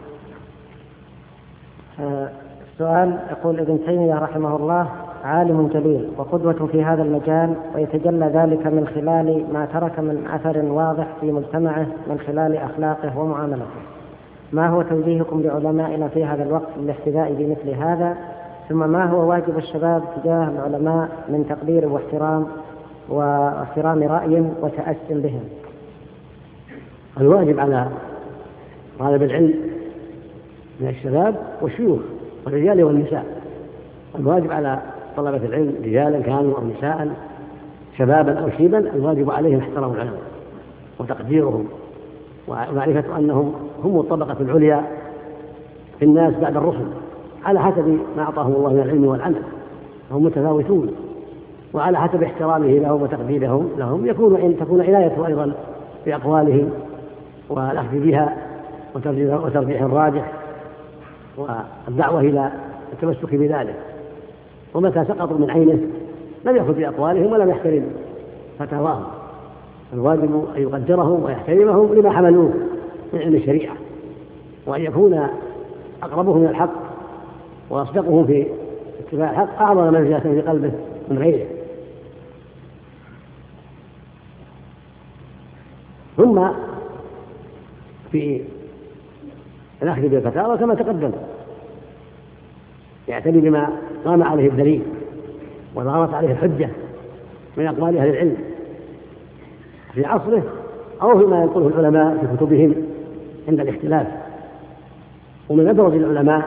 السؤال يقول ابن تيمية رحمه الله عالم جليل وقدوة في هذا المجال، ويتجلى ذلك من خلال ما ترك من أثر واضح في مجتمعه من خلال أخلاقه ومعاملته. ما هو توجيهكم لعلمائنا في هذا الوقت للاحتذاء بمثل هذا؟ ثم ما هو واجب الشباب تجاه العلماء من تقدير واحترام واحترام رأي وتأس بهم؟ الواجب على طالب العلم من الشباب والشيوخ والرجال والنساء، الواجب على طلبة العلم رجالا كانوا أو نساء شبابا أو شيبا، الواجب عليهم احترام العلماء وتقديرهم ومعرفة أنهم هم الطبقة العليا في الناس بعد الرسل على حسب ما أعطاهم الله من العلم والعمل، هم متفاوتون، وعلى حسب احترامه لهم وتقديرهم لهم يكون أن تكون عنايته أيضا بأقوالهم والأخذ بها وترجيح الراجح والدعوة إلى التمسك بذلك. ومتى سقطوا من عينه لم يأخذ بأقوالهم ولم يحترم فتاواهم. الواجب أن يقدرهم ويحترمهم لما حملوه من علم الشريعة، وأن يكون أقربهم من الحق وأصدقهم في اتباع الحق أعظم منزلة في قلبه من غيره. ثم في الأخذ بالفتاوى كما تقدم يعتني بما قام عليه الدليل وظهرت عليه الحجة من أقوال أهل العلم في عصره أو فيما ينقله العلماء في كتبهم عند الاختلاف. ومن أدرج العلماء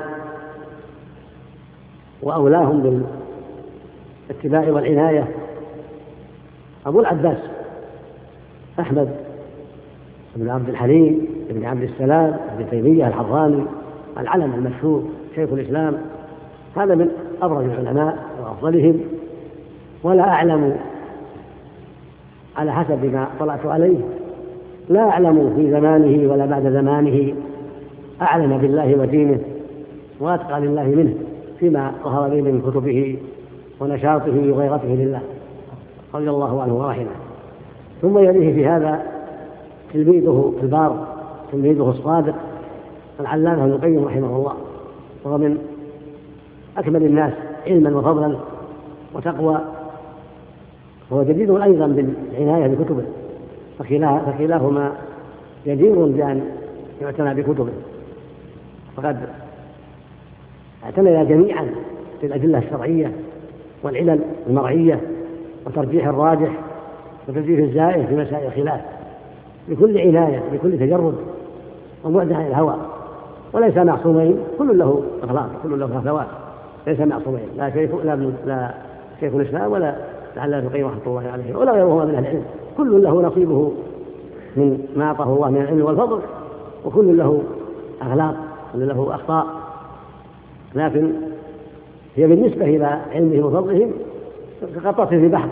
وأولاهم بالاتباع والعناية أبو العباس أحمد بن عبد الحليم بن عبد السلام بن تيمية الحراني العلم المشهور شيخ الإسلام. هذا من أبرز العلماء وأفضلهم، ولا أعلم على حسب ما طلعت عليه لا أعلم في زمانه ولا بعد زمانه أعلم بالله ودينه وأتقى لله منه فيما ظهر لي من كتبه ونشاطه وغيرته لله رضي الله عنه ورحمه. ثم يليه في هذا تلميذه البار تلميذه الصادق العلامة ابن القيم رحمه الله، وهو من أكمل الناس علما وفضلا وتقوى، وهو جديد أيضا بالعناية بكتبه، فكلاهما جدير بأن يعتنى بكتبه، فقد اعتنيا جميعا بالأدلة الشرعية والعلل المرعية وترجيح الراجح وترجيح الزائد في مسائل الخلاف بكل عناية بكل تجرد وبعد عن الهوى. وليس معصومين، كل له أغلاط كل له هفوات، ليس معصومين لا شيخ لا, لا شيخ الإسلام ولا العلامة ابن القيم رحمه الله عليه ولا غيرهما من أهل العلم، كل له نصيبه من ما أعطاه الله من العلم والفضل، وكل له أغلاط كل له أخطاء، لكن هي بالنسبة إلى علمهم وفضلهم كقطرة في بحر.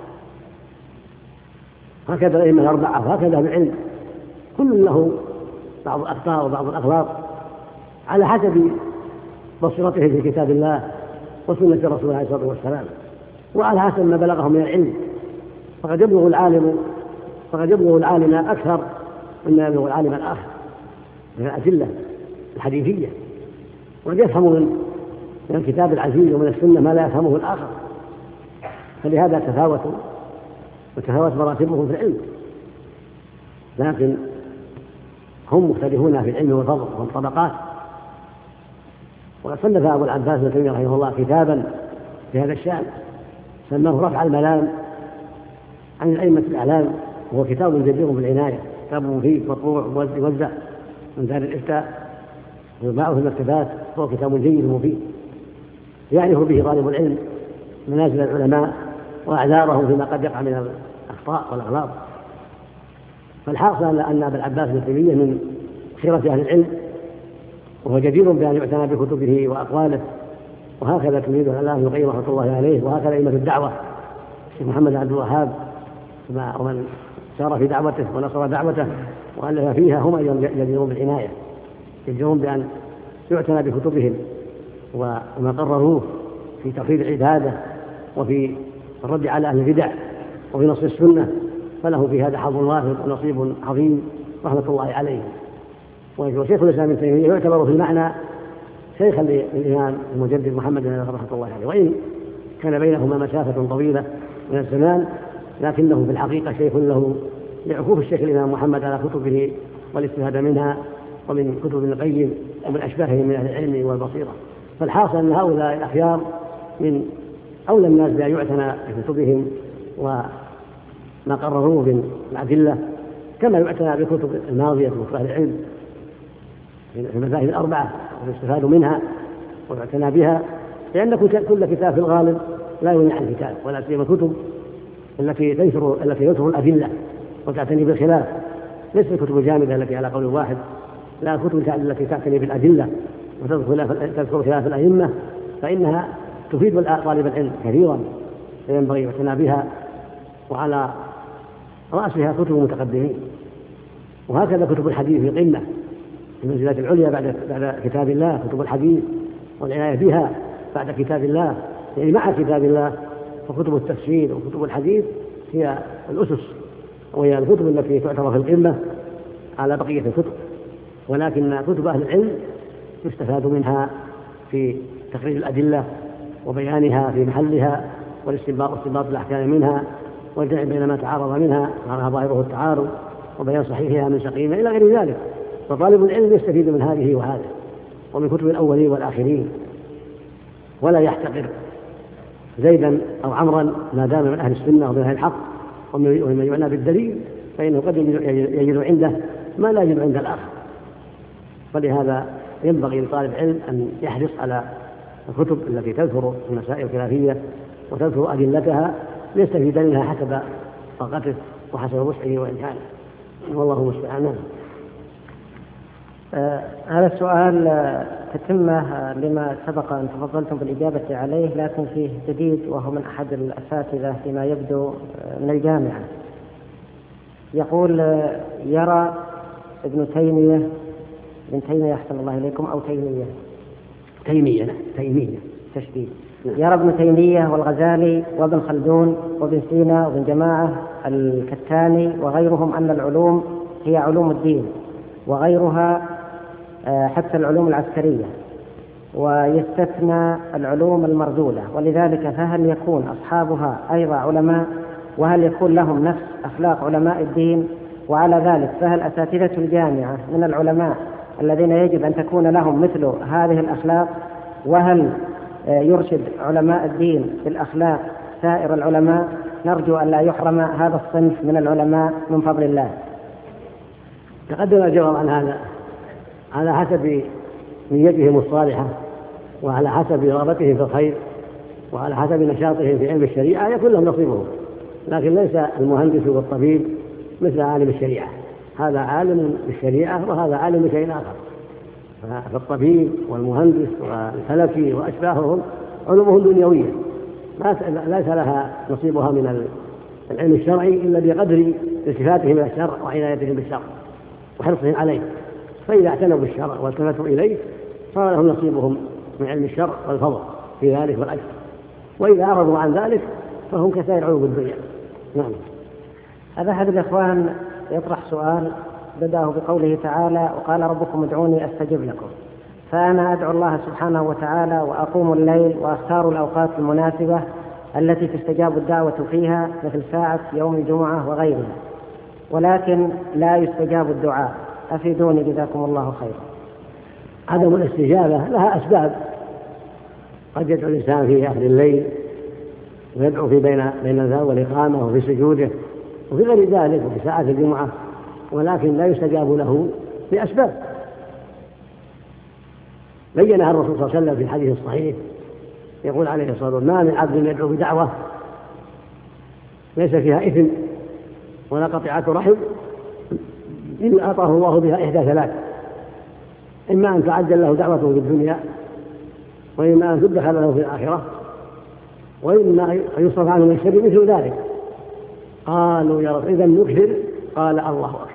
هكذا الأئمة الأربعة وهكذا العلم كل له بعض الأخطاء وبعض الأغلاط على حسب بصيرته في كتاب الله وسنة رسوله عليه الصلاة والسلام، وعلى حسب ما بلغهم من العلم. فقد يبلغ العالم فقد يبلغ العالم أكثر مما يبلغ العالم الآخر من الأدلة الحديثية، وقد يفهم من من الكتاب العزيز ومن السنة ما لا يفهمه الآخر، فلهذا تفاوتوا وتفاوت مراتبهم في العلم، لكن هم مختلفون في العلم والفضل وهم طبقات. وقد صنف أبو العباس بن تيمية رحمه الله كتابا في هذا الشأن سماه رفع الملام عن الأئمة الأعلام، وهو كتاب جدير بالعناية، كتاب مفيد مطبوع موزع من دار الإفتاء ويباع في المكتبات، وهو كتاب جيد مفيد يعرف به طالب العلم منازل العلماء وأعذارهم فيما قد يقع من الأخطاء والأغلاط. فالحاصل أن أبا العباس بن تيمية من خيرة أهل العلم، وهو جدير بأن يعتنى بكتبه وأقواله، وهكذا تلميذه العلامة ابن القيم رحمه الله عليه، وهكذا أئمة الدعوة الشيخ محمد بن عبد الوهاب ومن سار في دعوته ونصر دعوته وألف فيها هم يجدرون بالعناية، يجدرون بأن يعتنى بكتبهم وما قرروه في تفريد العبادة وفي الرد على أهل البدع وفي نصر السنة، فله في هذا حظ وافر ونصيب عظيم رحمة الله عليه. وشيخ الإسلام ابن تيمية يعتبر في المعنى شيخا للإمام المجدد محمد بن عبد رحمة الله عليه، وإن كان بينهما مسافة طويلة من الزمان، لكنه في الحقيقة شيخ له لعكوف الشيخ الإمام محمد على كتبه والاستفادة منها ومن كتب ابن القيم ومن أشباههم من أهل العلم والبصيرة. فالحاصل أن هؤلاء الأخيار من أولى الناس بأن يعتنى بكتبهم وما قرروه من الأدلة، كما يعتنى بكتب الماضية وكتب أهل العلم في المذاهب الأربعة ويستفاد منها ويعتنى بها، لأن كل كتاب في الغالب لا يغني عن كتاب، ولا سيما كتب التي تنشر التي ينشر الأدلة وتعتني بالخلاف، ليس الكتب الجامدة التي على قول واحد، لا الكتب التي تعتني بالأدلة وتذكر خلاف الأئمة، فإنها تفيد طالب العلم كثيرا، فينبغي يعتنى بها، وعلى رأسها كتب المتقدمين. وهكذا كتب الحديث في قمة المنزلات العليا بعد بعد كتاب الله، كتب الحديث والعناية بها بعد كتاب الله يعني مع كتاب الله فكتب التفسير وكتب الحديث هي الأسس، وهي الكتب التي تعتبر في القمة على بقية الكتب، ولكن كتب أهل العلم يستفاد منها في تقرير الأدلة وبيانها في محلها والاستنباط واستنباط الأحكام منها والجمع بين ما تعارض منها وعنها ظاهره التعارض وبيان صحيحها من سقيمة إلى غير ذلك. فطالب العلم يستفيد من هذه وهذا ومن كتب الأولين والآخرين، ولا يحتقر زيدا أو عمرا ما دام من أهل السنة ومن أهل الحق ومن يعنى بالدليل، فإنه قد يجد عنده ما لا يجد عند الآخر. فلهذا ينبغي لطالب علم أن يحرص على الكتب التي تذكر المسائل الخلافية وتذكر أدلتها ليستفيد منها حسب طاقته وحسب وسعه وإمكانه، والله المستعان. آه هذا السؤال آه تتمة لما سبق أن تفضلتم بالإجابة عليه، لكن فيه جديد وهو من أحد الأساتذة فيما يبدو آه من الجامعة. يقول آه يرى ابن تيمية ابن تيمية أحسن الله إليكم أو تيمية تيمية تيمية تشديد يرى ابن تيمية والغزالي وابن خلدون وابن سينا وابن جماعة الكتاني وغيرهم أن العلوم هي علوم الدين وغيرها حتى العلوم العسكرية، ويستثنى العلوم المرذولة، ولذلك فهل يكون أصحابها أيضا علماء؟ وهل يكون لهم نفس أخلاق علماء الدين؟ وعلى ذلك فهل أساتذة الجامعة من العلماء الذين يجب أن تكون لهم مثل هذه الأخلاق؟ وهل يرشد علماء الدين بالأخلاق سائر العلماء؟ نرجو أن لا يحرم هذا الصنف من العلماء من فضل الله. تقدم الجواب عن هذا على حسب نيتهم الصالحة وعلى حسب رغبتهم في الخير وعلى حسب نشاطهم في علم الشريعة يكون لهم نصيبهم، لكن ليس المهندس والطبيب مثل عالم الشريعة، هذا عالم بالشريعة وهذا عالم بشيء آخر. فالطبيب والمهندس والفلكي وأشباههم علومهم دنيوية ليس لها نصيبها من العلم الشرعي إلا بقدر التفاتهم إلى الشرع وعنايتهم بالشرع وحرصهم عليه، فإذا اعتنوا بالشرع والتفتوا إليه صار لهم نصيبهم من علم الشرع والفضل في ذلك والأجر، وإذا أعرضوا عن ذلك فهم كسائر علوم الدنيا. نعم. هذا أحد الإخوان يطرح سؤال بدأه بقوله تعالى: وقال ربكم ادعوني أستجب لكم. فأنا أدعو الله سبحانه وتعالى وأقوم الليل وأختار الأوقات المناسبة التي تستجاب الدعوة فيها مثل ساعة يوم الجمعة وغيرها، ولكن لا يستجاب الدعاء، أفيدوني جزاكم الله خيرا. عدم الاستجابة لها أسباب، قد يدعو الإنسان في آخر الليل ويدعو في بين بين الذهاب والإقامة وفي سجوده وفي غير ذلك وفي ساعة الجمعة، ولكن لا يستجاب له لأسباب بينها الرسول صلى الله عليه وسلم في الحديث الصحيح، يقول عليه الصلاة والسلام: ما من عبد يدعو بدعوة ليس فيها إثم ولا قطيعة رحم إلا أعطاه الله بها إحدى ثلاث: إما أن تعجل له دعوته في الدنيا، وإما أن تدخل له في الآخرة، وإما أن يصرف عنه من الشر مثل ذلك. قالوا يا رب إذا نكثر؟ قال: الله أكبر.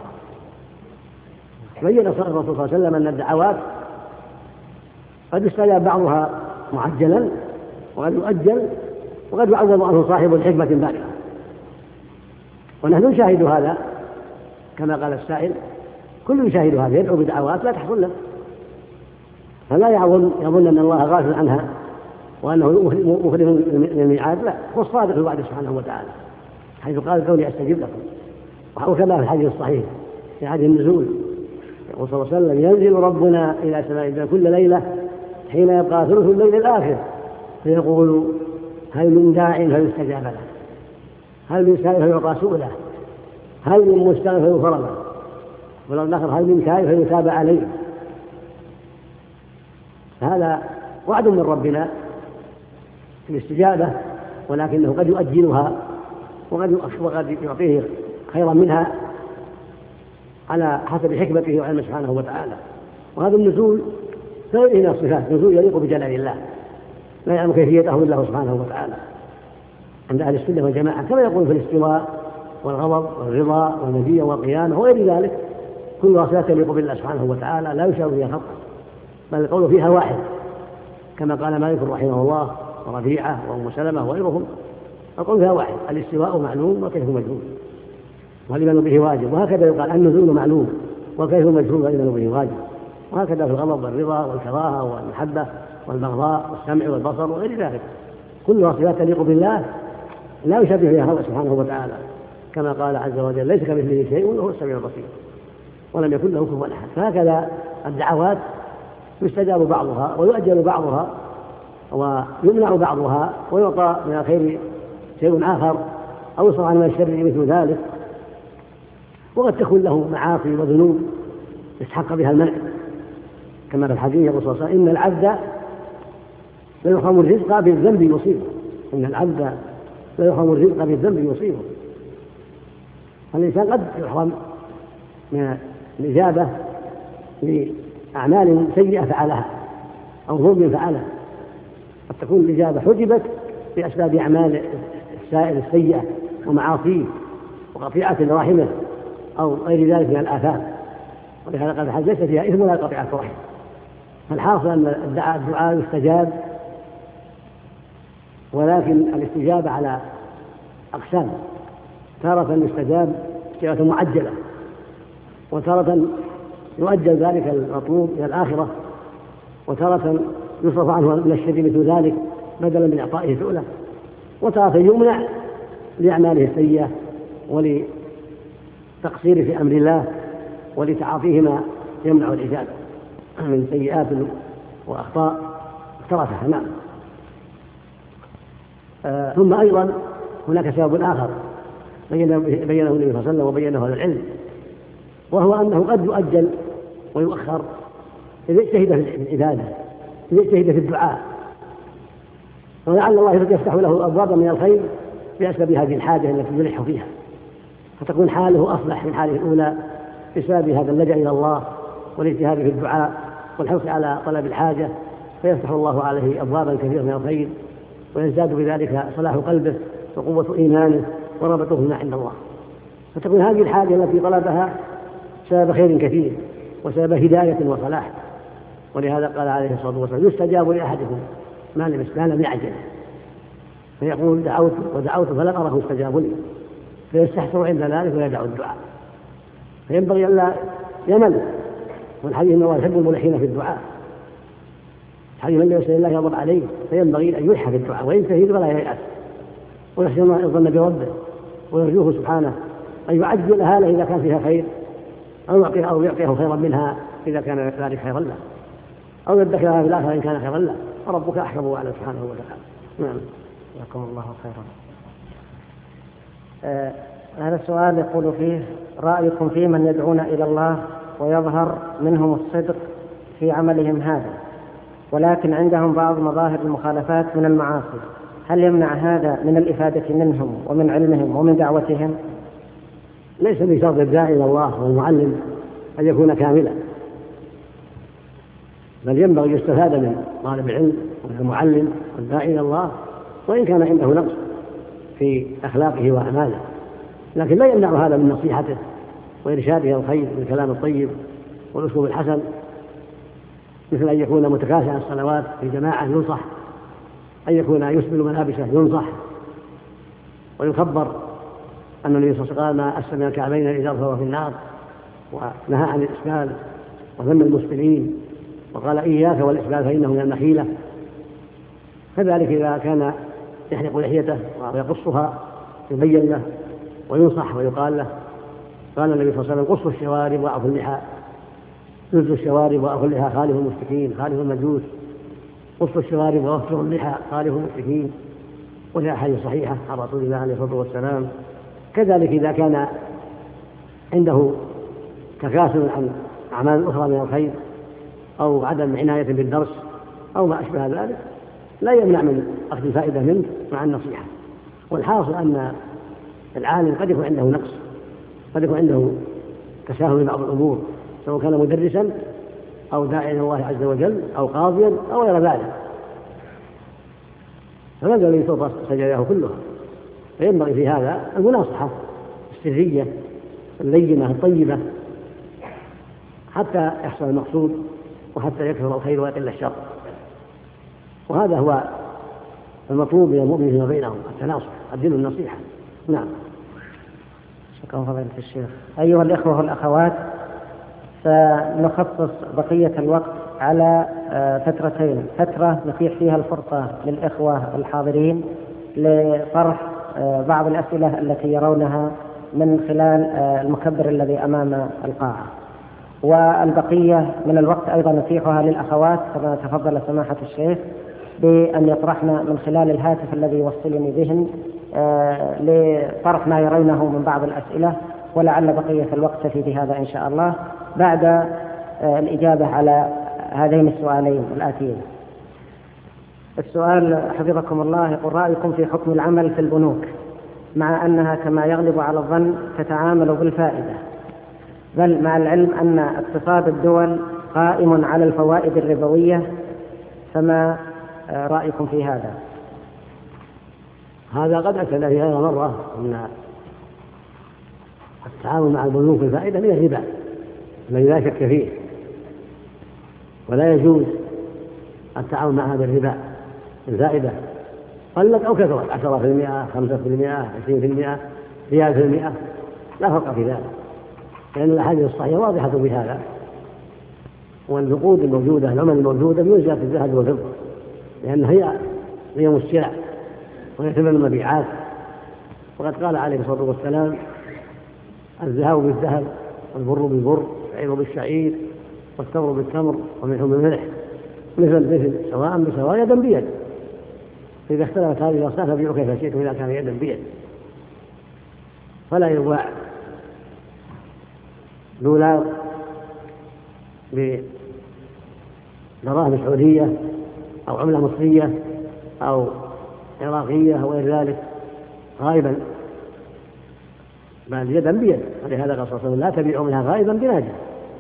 بين الرسول صلى الله عليه وسلم أن الدعوات قد يستجاب بعضها معجلا وقد يؤجل وقد يعوض عنه صاحب الحكمة بالغة، ونحن نشاهد هذا كما قال السائل: كل يشاهد هذا، يدعو بدعوات لا تحصل له، فلا يظن يظن أن الله غافل عنها وأنه مخلف للميعاد، لا، هو الصادق في وعده سبحانه وتعالى، حيث قال: ادعوني أستجب لكم. وكما في الحديث الصحيح في حديث النزول يقول صلى الله عليه وسلم: ينزل ربنا إلى سماء الدنيا كل ليلة حين يبقى ثلث الليل الآخر فيقول: هل من داع فيستجاب له، هل من سائل فيعطى سؤله، هل من مستغفر فيغفر له، ولو الآخر: هل من تائب فيتاب عليه. هذا وعد من ربنا في الاستجابة، ولكنه قد يؤجلها وقد يعطيه خيرا منها على حسب حكمته وعلمه سبحانه وتعالى. وهذا النزول غير من الصفات، نزول يليق بجلال الله لا يعلم كيفيته الا هو سبحانه وتعالى عند اهل السنه والجماعه، كما يقول في الاستواء والغضب والرضا والمجيء والقيامه وغير ذلك، كلها صفات تليق بالله سبحانه وتعالى لا يشاء فيها خطأ، بل القول فيها واحد، كما قال مالك رحمه الله: وربيعة وأم سلمة وغيرهم القول فيها واحد: الاستواء معلوم وكيف مجهول والإيمان به واجب. وهكذا يقال النزول معلوم وكيف مجهول والإيمان به واجب. وهكذا في الغضب والرضا والكراهة والمحبة والبغضاء والسمع والبصر وغير ذلك، كلها صفات تليق بالله لا يشبه فيها هو سبحانه وتعالى، كما قال عز وجل: ليس كمثله شيء وهو السميع البصير ولم يكن له كفوا أحد. فهكذا الدعوات يستجاب بعضها ويؤجل بعضها ويمنع بعضها ويعطى من الخير شيء آخر أو يصرف عن الشر مثل ذلك. وقد تكون له معاصي وذنوب يستحق بها المنع، كما في الحديث يقول صلى الله عليه وسلم: إن العبد لا يحرم الرزق بالذنب يصيبه إن العبد لا يحرم الرزق بالذنب يصيبه. فالإنسان قد يحرم من الإجابة لأعمال سيئة فعلها أو ظلم فعلها، قد تكون الإجابة حجبت بأسباب أعمال السائل السيئة ومعاصيه وقطيعة رحمه أو غير ذلك من الآثام. ولهذا قال الحديث: ليس فيها إثم ولا قطيعة رحم. فالحاصل أن الدعاء يستجاب، ولكن الاستجابة على أقسام: تارة يستجاب استجابة معجلة، وتارة يؤجل ذلك المطلوب إلى الآخرة، وتارة يصرف عنه من الشر مثل ذلك بدلا من إعطائه سؤله، وتارة يمنع لأعماله السيئة ولتقصير في أمر الله ولتعاطيه ما يمنع الإجابة من سيئات وأخطاء اقترفها. نعم. آه ثم أيضا هناك سبب آخر بينه النبي صلى الله عليه وسلم وبينه أهل العلم، وهو أنه قد يؤجل ويؤخر إذا اجتهد في العبادة، إذا اجتهد في الدعاء، ولعل الله يفتح له أبوابا من الخير بسبب هذه الحاجة التي يلح فيها، فتكون حاله أصلح من حاله الأولى بسبب هذا اللجأ إلى الله والاجتهاد في الدعاء والحرص على طلب الحاجة، فيفتح الله عليه أبوابا كثيرة من الخير، ويزداد بذلك صلاح قلبه وقوة إيمانه ورغبته فيما عند الله، فتكون هذه الحاجة التي طلبها سبب خير كثير وسبب هداية وصلاح. ولهذا قال عليه الصلاة والسلام: يستجاب لأحدكم ما لم ما لم يعجل، فيقول: دعوت ودعوت فلم أره استجاب لي، فيستحسر عند ذلك ويدعو الدعاء. فينبغي ألا يمل، والحديث إن الله يحب الملحين في الدعاء، حديث من يسأل الله يغضب عليه، فينبغي أن يلح في الدعاء وينتهي ولا ييأس، ويحسن الظن بربه ويرجوه سبحانه أن يعجلها له إذا كان فيها خير، أو يعطيه أو يعطيه خيرا منها إذا كان ذلك خيرا له، أو يدخرها في الآخرة إن كان خيرا له، فربك أحكم وأعلم سبحانه وتعالى. نعم. جزاكم الله خيرا. آه هذا السؤال يقول فيه: رأيكم في من يدعون إلى الله ويظهر منهم الصدق في عملهم هذا، ولكن عندهم بعض مظاهر المخالفات من المعاصي، هل يمنع هذا من الإفادة منهم ومن علمهم ومن دعوتهم؟ ليس بشرط الداعي إلى الله والمعلم أن يكون كاملا، بل ينبغي يستفاد من طالب العلم والمعلم والداعي إلى الله وإن كان عنده نقص في أخلاقه وأعماله، لكن لا يمنع هذا من نصيحته وإرشاده الخير بالكلام الطيب والأسلوب الحسن، مثل أن يكون متكاسلا الصلوات في جماعة ينصح، أن يكون يسبل ملابسه ينصح ويخبر أن النبي صلى الله عليه وسلم ما أسفل من الكعبين إذا فهو في النار، ونهى عن الإسبال وذم المسبلين، وقال: إياك والإسبال فإنه من النخيلة. كذلك إذا كان يحلق لحيته ويقصها يبين له وينصح ويقال له. قال النبي صلى الله عليه وسلم: قصوا الشوارب وأعفوا اللحى، جزوا الشوارب وأعفوا اللحى خالفوا المشركين خالفوا المجوس، قصوا الشوارب ووفروا اللحى خالفوا المشركين. وهي أحاديث صحيحة عن رسول الله عليه الصلاة والسلام. كذلك إذا كان عنده تكاسل عن أعمال أخرى من الخير أو عدم عناية بالدرس أو ما أشبه ذلك، لا يمنع من أخذ الفائدة منه مع النصيحة. والحاصل أن العالم قد يكون عنده نقص، قد يكون عنده تساهل في بعض الأمور، سواء كان مدرسا أو داعيا إلى الله عز وجل أو قاضيا أو غير ذلك، فلا الذي يصوب سجاياه كلها. فينبغي في هذا المناصحة السرية اللينة الطيبة حتى يحصل المقصود وحتى يكثر الخير ويقل الشر. وهذا هو المطلوب من المؤمنين فيما بينهم التناصح، الدين النصيحة. نعم. شكرا فضيلة الشيخ. أيها الإخوة والأخوات، سنخصص بقية الوقت على فترتين: فترة نتيح فيها الفرصة للإخوة الحاضرين لطرح بعض الأسئلة التي يرونها من خلال المكبر الذي أمام القاعة، والبقية من الوقت أيضا نتيحها للأخوات كما تفضل سماحة الشيخ بأن يطرحن من خلال الهاتف الذي يوصلني بهن لطرح ما يرونه من بعض الأسئلة، ولعل بقية الوقت تفي بهذا إن شاء الله بعد الإجابة على هذين السؤالين الآتيين. السؤال حفظكم الله يقول: رأيكم في حكم العمل في البنوك مع أنها كما يغلب على الظن تتعامل بالفائدة، بل مع العلم أن اقتصاد الدول قائم على الفوائد الربوية، فما رأيكم في هذا؟ هذا قد أتى في غير مرة أن التعامل مع البنوك بالفائدة من الربا الذي لا شك فيه، ولا يجوز التعامل معها بالربا الفائدة قلت أو كثرت، عشرة في المئة، خمسة في المئة، عشرين في المئة، ريال في المئة، لا فرق في ذلك، لأن الأحاديث الصحيحة واضحة بهذا. والنقود الموجودة، العمل الموجودة يوزع في الذهب والفضة، لأن هي قيم السلع وهي ثمن المبيعات. وقد قال عليه الصلاة والسلام: الذهب بالذهب، والبر بالبر، الشعير بالشعير، والتمر بالتمر، والملح بالملح، مثل مثل، سواء بسواء، يدا بيد. فإذا اختلفت هذه الأصناف فبيعوا كيف شئتم إذا كان يدا بيد. فلا يباع دولار بدراهم سعودية أو عملة مصرية أو عراقية أو غير ذلك غائبا، بل يدا بيد. ولهذا قال صلى الله عليه وسلم: لا تبيعوا منها غائبا بناجح.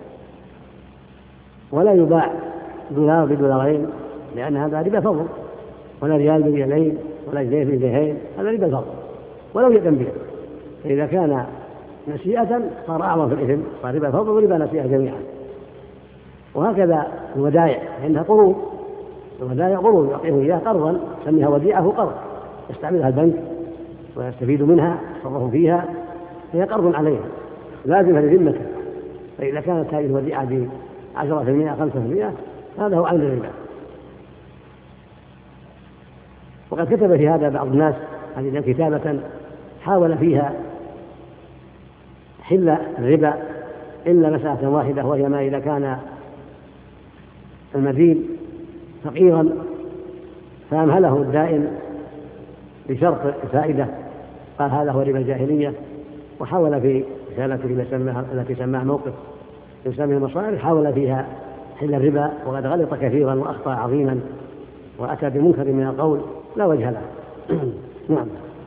ولا يباع دولار بدولارين، لأن هذا ربا فضل، ولا ريال بريالين، ولا جنيه بجنيهين، هذا ربا فضل ولو يدا بيد. فإذا كان نسيئة صار أعظم في الإثم، صار ربا فضل وربا نسيئة جميعا. وهكذا الودائع عندها قروض، الودائع قروض يعطيه إياه قرضا يسميها وديعة قرض، يستعملها البنك ويستفيد منها، يتصرف فيها، هي قرض عليها لازمة لذمته. فإذا كانت هذه الوديعة بعشرة في المئة، خمسة في المئة، هذا هو عين الربا. وقد كتب في هذا بعض الناس هذه كتابة حاول فيها حل الربا إلا مسألة واحدة، وهي ما إذا كان المدين فقيرا فأمهله الدائن بشرط الفائدة، قال هذا هو ربا الجاهلية. وحاول في رسالته التي سماها موقف يسمى المصائر، حاول فيها حل الربا، وقد غلط كثيرا وأخطأ عظيما وأتى بمنكر من القول لا وجه له. نعم.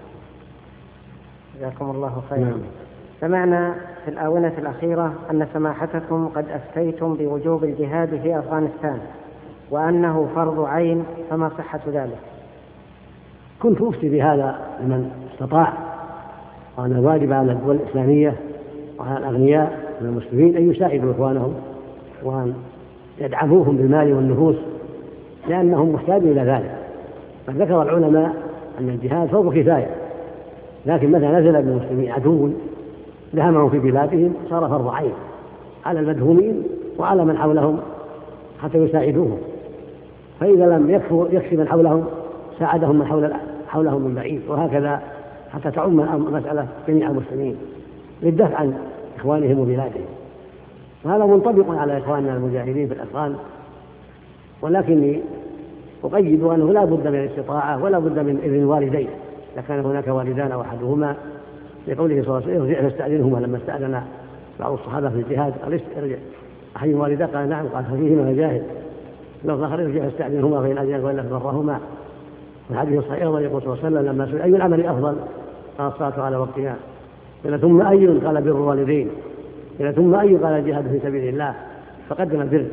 جزاكم الله خيرا. سمعنا في الآونة الأخيرة أن سماحتكم قد أفتيتم بوجوب الجهاد في أفغانستان وأنه فرض عين، فما صحة ذلك؟ كنت أفتي بهذا لمن استطاع، وأن الواجب على الدول الإسلامية وعلى الأغنياء من المسلمين أن يساعدوا إخوانهم وأن يدعموهم بالمال والنفوس، لأنهم محتاجون إلى ذلك. فذكر العلماء أن الجهاد فرض كفاية، لكن متى نزل بالمسلمين عدو دهمهم في بلادهم صار فرض عين على المدهومين وعلى من حولهم حتى يساعدوهم. فإذا لم يكفوا يكفي من حولهم ساعدهم من حول حولهم من بعيد، وهكذا حتى تعم مسألة جميع المسلمين للدفع عن إخوانهم وبلادهم. وهذا منطبق على إخواننا المجاهدين في الأفغان، ولكني أقيد أنه لا بد من الاستطاعة ولا بد من إذن الوالدين إذا كان هناك والدان أو أحدهما، لقوله صلى الله عليه وسلم: ارجع فاستأذنهما. لما استأذن بعض الصحابة في الجهاد قال: ارجع أحد والداه؟ قال: نعم. قال: ففيهما فجاهد. لو آخر: ارجع فاستأذنهما فإن أذنك وإلا فبرهما. والحديث الصحيح يقول صلى الله عليه وسلم لما سئل: أي العمل أفضل؟ قال: الصلاة على وقتها. قال: ثم أي؟ قال: بر الوالدين. قال: ثم أي؟ قال: الجهاد في سبيل الله. فقدم البر.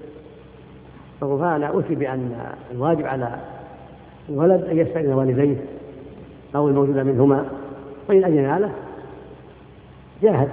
فأنا أوصي بأن الواجب على الولد أن يستأذن والديه أو الموجود منهما، وإن أذن له جاهد.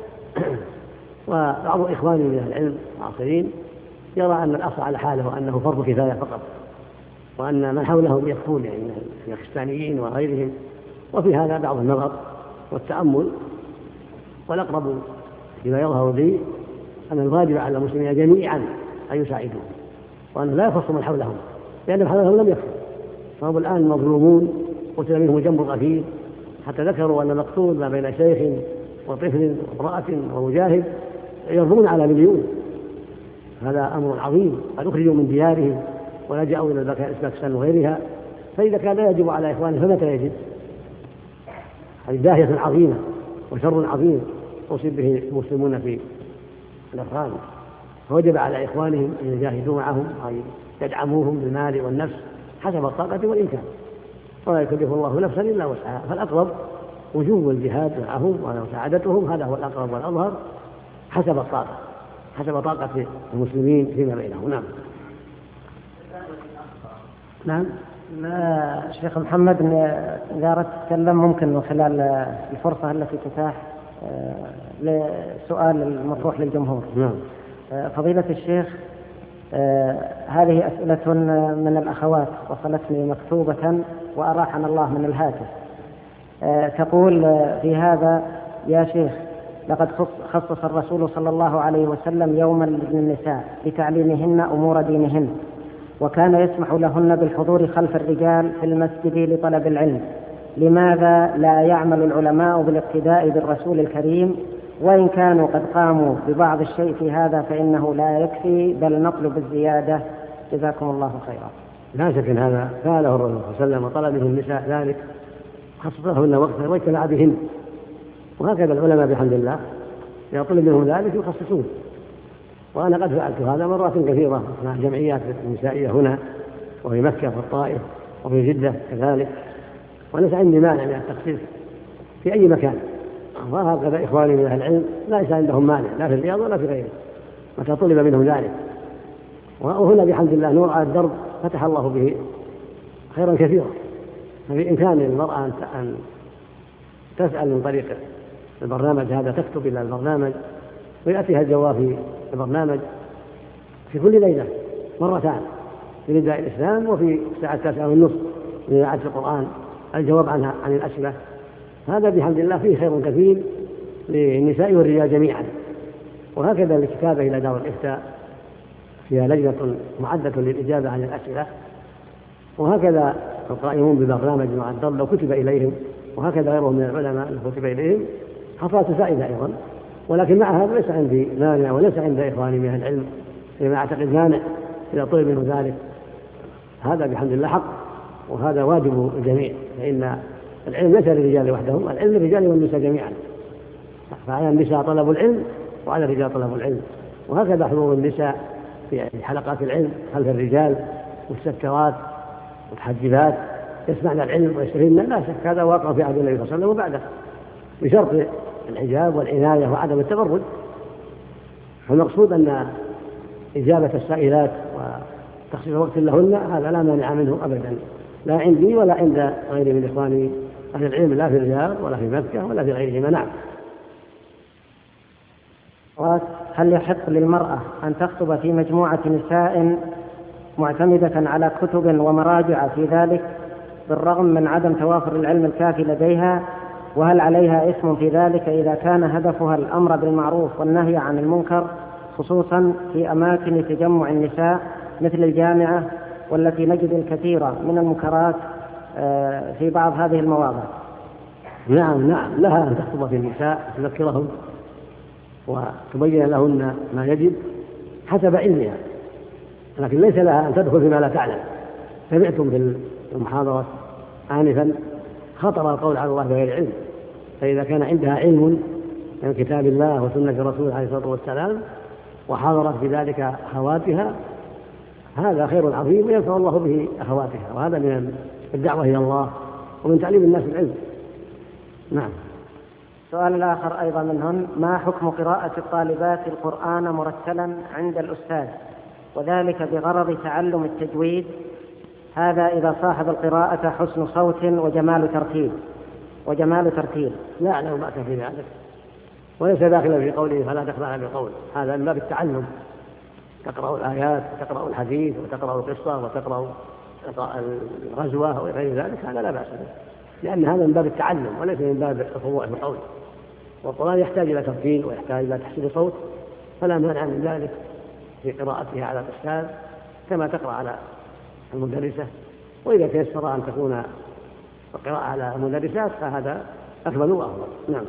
وبعض إخواني من العلم العاصرين يرى أن الأصل على حاله وأنه فرض كفاية فقط، وأن من حولهم يخفون يعني من الباكستانيين وغيرهم. وفي هذا بعض النظر والتأمل، والأقرب فيما يظهر لي أن الواجب على المسلمين جميعا أن يساعدوهم، وأن لا يخصوا من حولهم، لأن من حولهم لم يكفوا، فهم الآن مظلومون، قتل منهم جنب غفير، حتى ذكروا أن المقتول ما بين شيخ وطفل وامرأة ومجاهد يرضون على مليون. هذا أمر عظيم، قد أخرجوا من ديارهم ولجأوا إلى الباكستان وغيرها، فإذا كان لا يجب على إخوانهم فمتى يجب؟ هذه داهية عظيمة وشر عظيم أصيب به المسلمون في الأفغان، فوجب على إخوانهم أن يجاهدوا معهم أي يدعموهم بالمال والنفس حسب الطاقة والإمكان، ولا يكلف الله نفسا إلا وسعها. فالأقرب وجوب الجهاد معهم ومساعدتهم، هذا هو الأقرب والأظهر حسب الطاقة، حسب طاقة المسلمين فيما بينهم. نعم. نعم. ما شيخ محمد إذا أردت تتكلم ممكن من خلال الفرصة التي تتاح لسؤال المطروح للجمهور. نعم. فضيلة الشيخ، هذه أسئلة من الأخوات وصلتني مكتوبة وأراحنا الله من الهاتف. تقول في هذا: يا شيخ، لقد خصص الرسول صلى الله عليه وسلم يوما للنساء لتعليمهن أمور دينهن، وكان يسمح لهن بالحضور خلف الرجال في المسجد لطلب العلم، لماذا لا يعمل العلماء بالاقتداء بالرسول الكريم؟ وإن كانوا قد قاموا ببعض الشيء في هذا فإنه لا يكفي، بل نطلب الزيادة، جزاكم الله خيرا. لا شك أن هذا فعله الرسول صلى الله عليه وسلم وطلب منه النساء ذلك، خصص لهن وقتا واجتمع بهن، وهكذا العلماء بحمد الله إذا طلب منهم ذلك يخصصون. وأنا قد فعلت هذا مرات كثيرة مع جمعيات النسائية هنا وفي مكة وفي الطائف وفي جدة كذلك، وليس عندي مانع من التخصيص في أي مكان. وهكذا إخواني من أهل العلم ليس عندهم مانع لا في الرياض ولا في غيره متى طلب منهم ذلك. وهنا بحمد الله نور على الدرب فتح الله به خيرا كثيرا، ففي إمكان المرأة أن تسأل من طريق البرنامج هذا، تكتب إلى البرنامج ويأتيها الجواب في البرنامج في كل ليلة مرتان، في نداء الإسلام وفي الساعة التاسعة والنصف من إذاعة القرآن الجواب عنها عن الأسئلة. هذا بحمد الله فيه خير كثير للنساء والرجال جميعا. وهكذا الكتابة إلى دار الإفتاء فيها لجنة معدة للإجابة عن الأسئلة، وهكذا القائمون ببرنامج مع الدرب لو كتب إليهم، وهكذا غيرهم من العلماء لو كتب إليهم حصلت فائدة أيضا. ولكن مع هذا ليس عندي مانع وليس عند إخواني من العلم فيما أعتقد مانع إذا طلب منه ذلك. هذا بحمد الله حق، وهذا واجب الجميع، فإن العلم ليس للرجال وحدهم، العلم للرجال والنساء جميعا، فعلى النساء طلب العلم وعلى الرجال طلب العلم. وهكذا حضور النساء في حلقات العلم خلف الرجال والسكرات والحجبات يسمعن العلم ويستفيدن، لا شك هذا واقع في عهد النبي صلى الله عليه وسلم وبعده، بشرط الحجاب والعناية وعدم التبرج. فالمقصود أن إجابة السائلات وتخصيص وقت لهن هذا لا مانع منه أبدا، لا عندي ولا عند غيري من إخواني أهل العلم، لا في الرياض ولا في مكة ولا في غيرهما. نعم. هل يحق للمرأة أن تخطب في مجموعة نساء معتمدة على كتب ومراجع في ذلك بالرغم من عدم توافر العلم الكافي لديها؟ وهل عليها اسم في ذلك إذا كان هدفها الأمر بالمعروف والنهي عن المنكر، خصوصا في أماكن تجمع النساء مثل الجامعة، والتي نجد الكثير من المنكرات في بعض هذه المواضع؟ نعم نعم لها أن تخطب في النساء تذكرهم وتبين لهن ما يجب حسب علمها، لكن ليس لها أن تدخل فيما لا تعلم. سمعتم في المحاضرة آنفا خطر القول على الله بغير علم، فإذا كان عندها علم من كتاب الله وسنة الرسول عليه الصلاة والسلام وحاضرت بذلك أخواتها هذا خير عظيم وينفع الله به أخواتها، وهذا من الدعوة إلى الله ومن تعليم الناس العلم. نعم. سؤال الآخر أيضا منهن: ما حكم قراءة الطالبات القرآن مرتلا عند الأستاذ، وذلك بغرض تعلم التجويد، هذا إذا صاحب القراءة حسن صوت وجمال ترتيب وجمال ترتيب لا أعلم بأس في ذلك، وليس داخلا في قوله فلا تخضعن بالقول، هذا من باب التعلم، تقرأ الآيات وتقرأ الحديث وتقرأ القصة وتقرأ الغزوة أو غير ذلك هذا لا بأس به، لأن هذا من باب التعلم وليس من باب الخضوع في القول. والقرآن يحتاج إلى ترتيل ويحتاج إلى تحسين صوت، فلا مانع من ذلك في قراءتها على الأستاذ كما تقرأ على المدرسة. وإذا تيسر أن تكون القراءة على المدرسات فهذا أكمل وأفضل. نعم.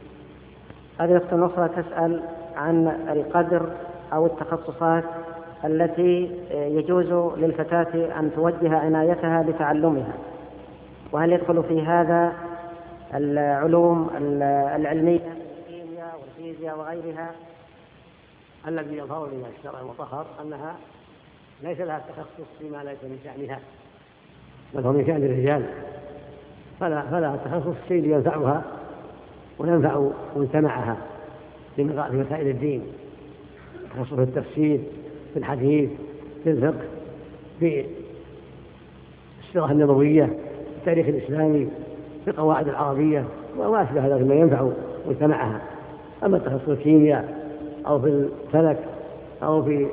هذه أخت أخرى تسأل عن القدر أو التخصصات التي يجوز للفتاة أن توجه عنايتها لتعلمها، وهل يدخل في هذا العلوم العلمية الكيمياء والفيزياء وغيرها؟ الذي يظهر من الشرع المطهر أنها ليس لها التخصص فيما ليس من شأنها، بل هو من شأن الرجال، فلا فلا التخصص الشيء اللي ينفعها وينفع مجتمعها في مسائل الدين، تخصص في التفسير، في الحديث، في الفقه، في السيرة النبوية، في التاريخ الإسلامي، في القواعد العربية وما أشبه ذلك مما ينفع مجتمعها. أما التخصص في الكيمياء أو في الفلك أو في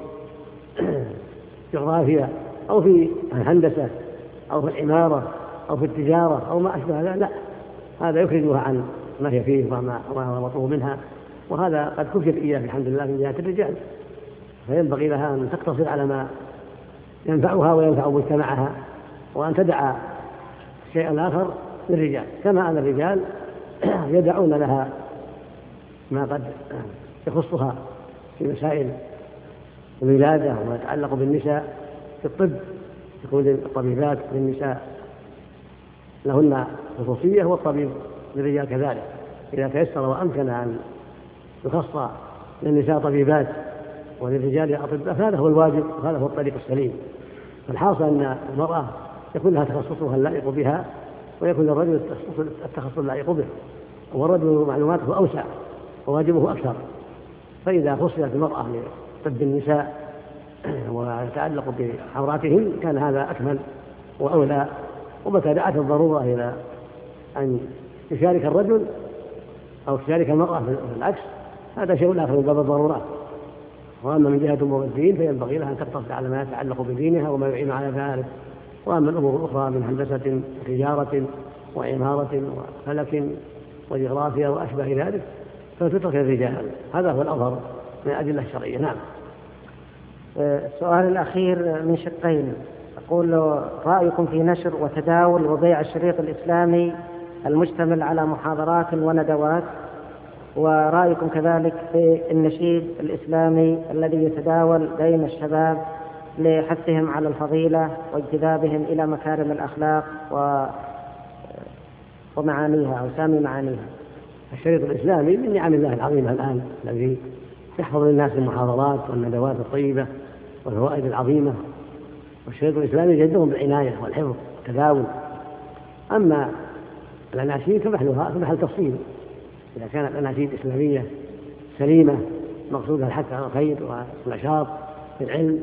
الجغرافيا أو في الهندسة أو في العمارة أو في التجارة أو ما أشبه ذلك، لا، هذا يخرجها عن ما هي فيه وما هو مطلوب منها، وهذا قد كفر إياه الحمد لله من جهة الرجال، فينبغي لها أن تقتصر على ما ينفعها وينفع مجتمعها، وأن تدع شيئا آخر للرجال، كما أن الرجال يدعون لها ما قد يخصها في مسائل الولادة وما يتعلق بالنساء. في الطب يكون الطبيبات للنساء لهن خصوصية، والطبيب للرجال كذلك، إذا تيسر وأمكن أن يخص للنساء طبيبات وللرجال أطباء فهذا هو الواجب وهذا هو الطريق السليم. فالحاصل أن المرأة يكون لها تخصصها اللائق بها، ويكون للرجل التخصص اللائق به، والرجل معلوماته أوسع وواجبه أكثر. فإذا خصصت المرأة لطب النساء ويتعلق بعوراتهن كان هذا أكمل وأولى. ومتى دعت الضرورة إلى أن يشارك الرجل أو تشارك المرأة في العكس هذا شيء آخر من باب الضرورات. وأما من جهة أمور الدين فينبغي لها أن تقتصر على ما يتعلق بدينها وما يعين على ذلك. وأما الأمور الأخرى من هندسة وتجارة وعمارة وفلك وجغرافيا وأشبه ذلك فتترك الرجال، هذا هو الأظهر من الأدلة الشرعية. نعم. السؤال الأخير من شقين، أقول رأيكم في نشر وتداول وبيع الشريط الإسلامي المشتمل على محاضرات وندوات، ورأيكم كذلك في النشيد الإسلامي الذي يتداول بين الشباب لحثهم على الفضيلة واجتذابهم إلى مكارم الأخلاق و... ومعانيها أو سامي معانيها. الشريط الإسلامي من نعم الله العظيمة الآن الذي يحفظ للناس المحاضرات والندوات الطيبة والفوائد العظيمة، والشريط الإسلامي جدهم بالعناية والحفظ والتداول. أما الأناشيد فمحلها فمحل تفصيل، إذا كانت الأناشيد إسلامية سليمة مقصودها الحث على الخير والنشاط في العلم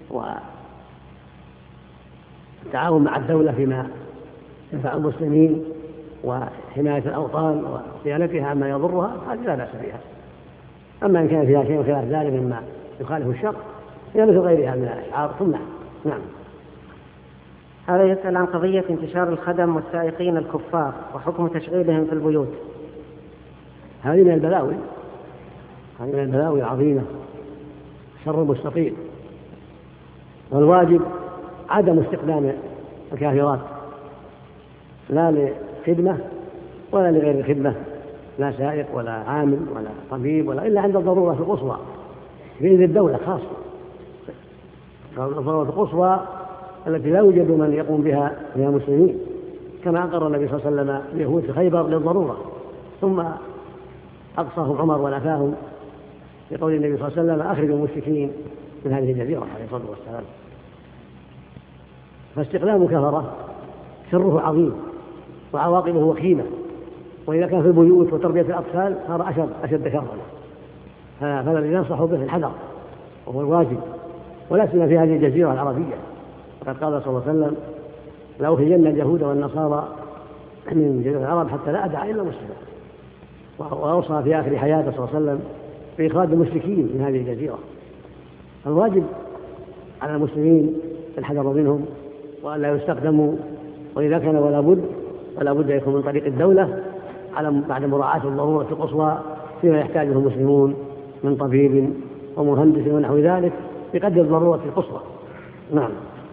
والتعاون مع الدولة فيما ينفع المسلمين وحماية الأوطان وصيانتها عما يضرها، هذه لا بأس بها. أما إن كان فيها شيء خلاف ذلك مما يخالف الشرع هي مثل غيرها من الأشعار تمنع. نعم. هذا يسأل عن قضية انتشار الخدم والسائقين الكفار وحكم تشغيلهم في البيوت. هذه من البلاوي هذه من البلاوي العظيمة، شر مستطيل، والواجب عدم استخدام الكافرات لا لخدمة ولا لغير الخدمة، لا سائق ولا عامل ولا طبيب ولا إلا عند الضرورة القصوى بإذن الدولة خاصة. الضرورة القصوى التي لا يوجد من يقوم بها من المسلمين، كما أقر النبي صلى الله عليه وسلم اليهود في خيبر للضرورة، ثم أقصاهم عمر ونفاهم بقول النبي صلى الله عليه وسلم أخرجوا المشركين من هذه الجزيرة عليه الصلاة والسلام. فاستخدام كفرة شره عظيم وعواقبه وخيمة، وإذا كان في البيوت وتربية الأطفال صار أشد أشد شرا، فالذي ينصح به الحذر وهو الواجب، ولا سيما في هذه الجزيرة العربية. وقد قال صلى الله عليه وسلم لأخرجن اليهود والنصارى من جزيرة العرب حتى لا أدع إلا مسلما، وأوصى في آخر حياته صلى الله عليه وسلم بإخراج المشركين من هذه الجزيرة. الواجب على المسلمين الحذر منهم وأن لا يستخدموا، وإذا كان ولا بد فلا بد يكون من طريق الدولة على بعد مراعاة الضرورة القصوى فيما يحتاجه المسلمون من طبيب ومهندس ونحو ذلك بقدر الضرورة القصوى. نعم.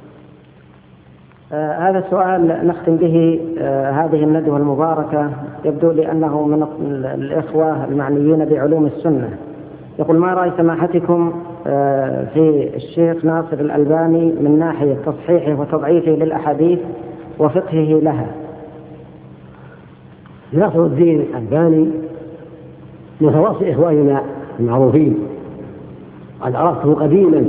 آه هذا السؤال نختم به آه هذه الندوة المباركة، يبدو لي أنه من الإخوة المعنيين بعلوم السنة. يقول: ما رأي سماحتكم آه في الشيخ ناصر الألباني من ناحية تصحيحه وتضعيفه للأحاديث وفقهه لها؟ ناصر الدين الألباني من خواص إخواننا المعروفين، قد عرفته قديما،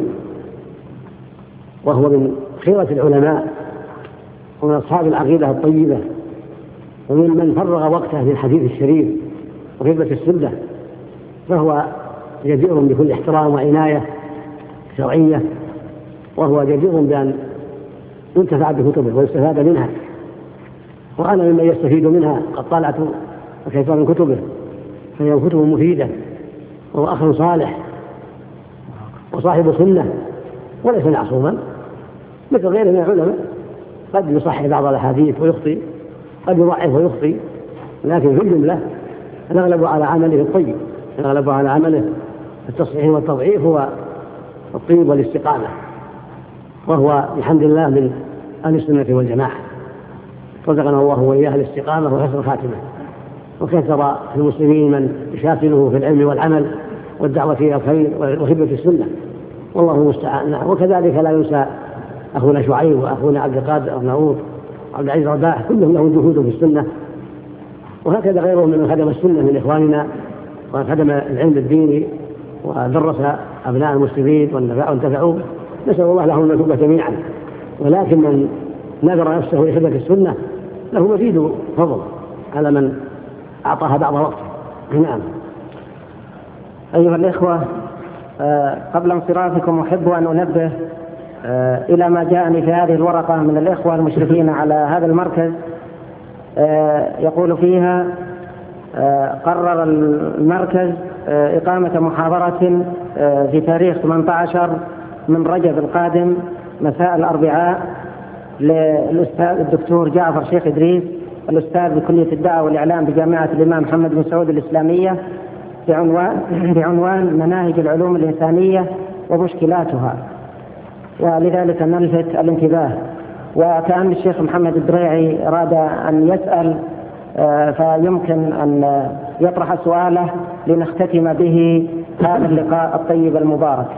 وهو من خيرة العلماء ومن أصحاب العقيدة الطيبة، وممن فرغ وقته للحديث الشريف وخدمة السنة، فهو جدير بكل احترام وعناية شرعية، وهو جدير بأن ينتفع بكتبه ويستفاد منها، وأنا ممن يستفيد منها. قد طالعت كثيرا من كتبه، فهي كتب مفيدة، وهو أخ صالح وصاحب سنة وليس معصوما مثل غيره من العلماء، قد يصحح بعض الأحاديث ويخطئ، قد يضعف ويخطئ، لكن في الجملة الأغلب على عمله الطيب، الأغلب على عمله التصحيح والتضعيف هو الطيب والاستقامة، وهو بحمد الله من أهل السنة والجماعة، رزقنا الله وإياه الاستقامة وحسن الخاتمة، وكثر المسلمين من يشاكله في العلم والعمل والدعوة إلى الخير وخدمة السنة، والله المستعان. وكذلك لا ينسى أخونا شعيب وأخونا عبد القادر أرناؤوط وعبد العزيز رباح، كلهم لهم جهود في السنة، وهكذا غيرهم من خدم السنة من إخواننا وخدم العلم الديني ودرس أبناء المسلمين وانتفعوا، نسأل الله لهم المثوبة جميعا. ولكن من نذر نفسه لخدمة السنة له مزيد فضل على من أعطاها بعض وقته. نعم. أيها الإخوة، قبل انصرافكم أحب أن أنبه إلى ما جاءني في هذه الورقة من الإخوة المشرفين على هذا المركز. يقول فيها: قرر المركز إقامة محاضرة في تاريخ ثمانية عشر من رجب القادم مساء الأربعاء للأستاذ الدكتور جعفر شيخ إدريس، الأستاذ بكلية الدعوة والإعلام بجامعة الإمام محمد بن سعود الإسلامية، بعنوان, بعنوان مناهج العلوم الإنسانية ومشكلاتها، ولذلك نلفت الانتباه. وكأن الشيخ محمد الدريعي أراد أن يسأل، فيمكن أن يطرح سؤاله لنختتم به هذا اللقاء الطيب المبارك.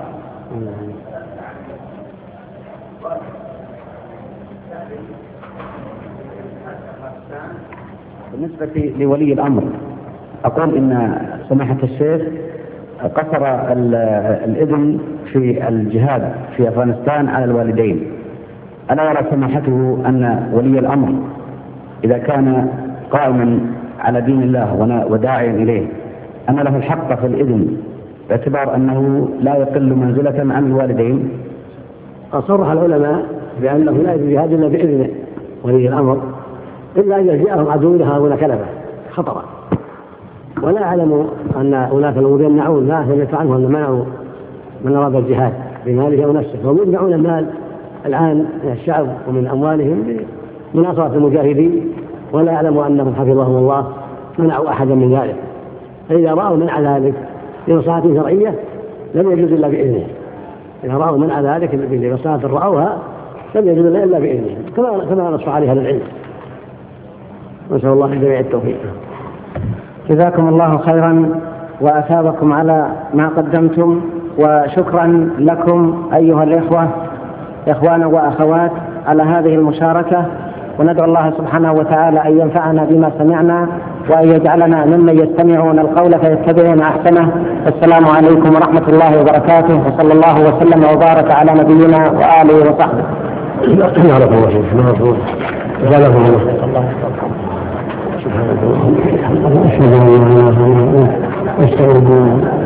بالنسبة لولي الأمر، أقول إن سماحة الشيخ قصر الإذن في الجهاد في أفغانستان على الوالدين. ألا يرى سماحته أن ولي الأمر إذا كان قائما على دين الله وداعيا إليه أن له الحق في الإذن، باعتبار أنه لا يقل منزلة عن الوالدين؟ صرح العلماء بأنه لا يجوز الجهاد إلا بإذن ولي الأمر، إلا إذا جاءهم عدو هؤلاء كلفة خطرا. ولا أعلم أن أولئك الذين يمنعون، لا سمعت عنهم أن منعوا من أراد الجهاد بماله أو نفسه، وهم يمنعون المال الآن من الشعب ومن أموالهم بمناصرة المجاهدين، ولا أعلم أنهم حفظهم الله منعوا أحدا من ذلك. فإذا رأوا منع ذلك بمصلحة شرعية لم يجوز إلا بإذنه. إذا رأوا منع ذلك بمصلحة رأوها لم يجوز إلا بإذنه، كما كما نص عليها العلم. نسأل الله جميع التوفيق. جزاكم الله خيرا وأثابكم على ما قدمتم، وشكرا لكم أيها الإخوة إخوان وأخوات على هذه المشاركة، وندعو الله سبحانه وتعالى أن ينفعنا بما سمعنا وأن يجعلنا ممن يستمعون القول فيتبعون أحسنه. السلام عليكم ورحمة الله وبركاته، وصلى الله وسلم وبارك على نبينا وآله وصحبه. سبحانك اللهم وبحمدك أشهد أن لا إله إلا أنت أستغفرك.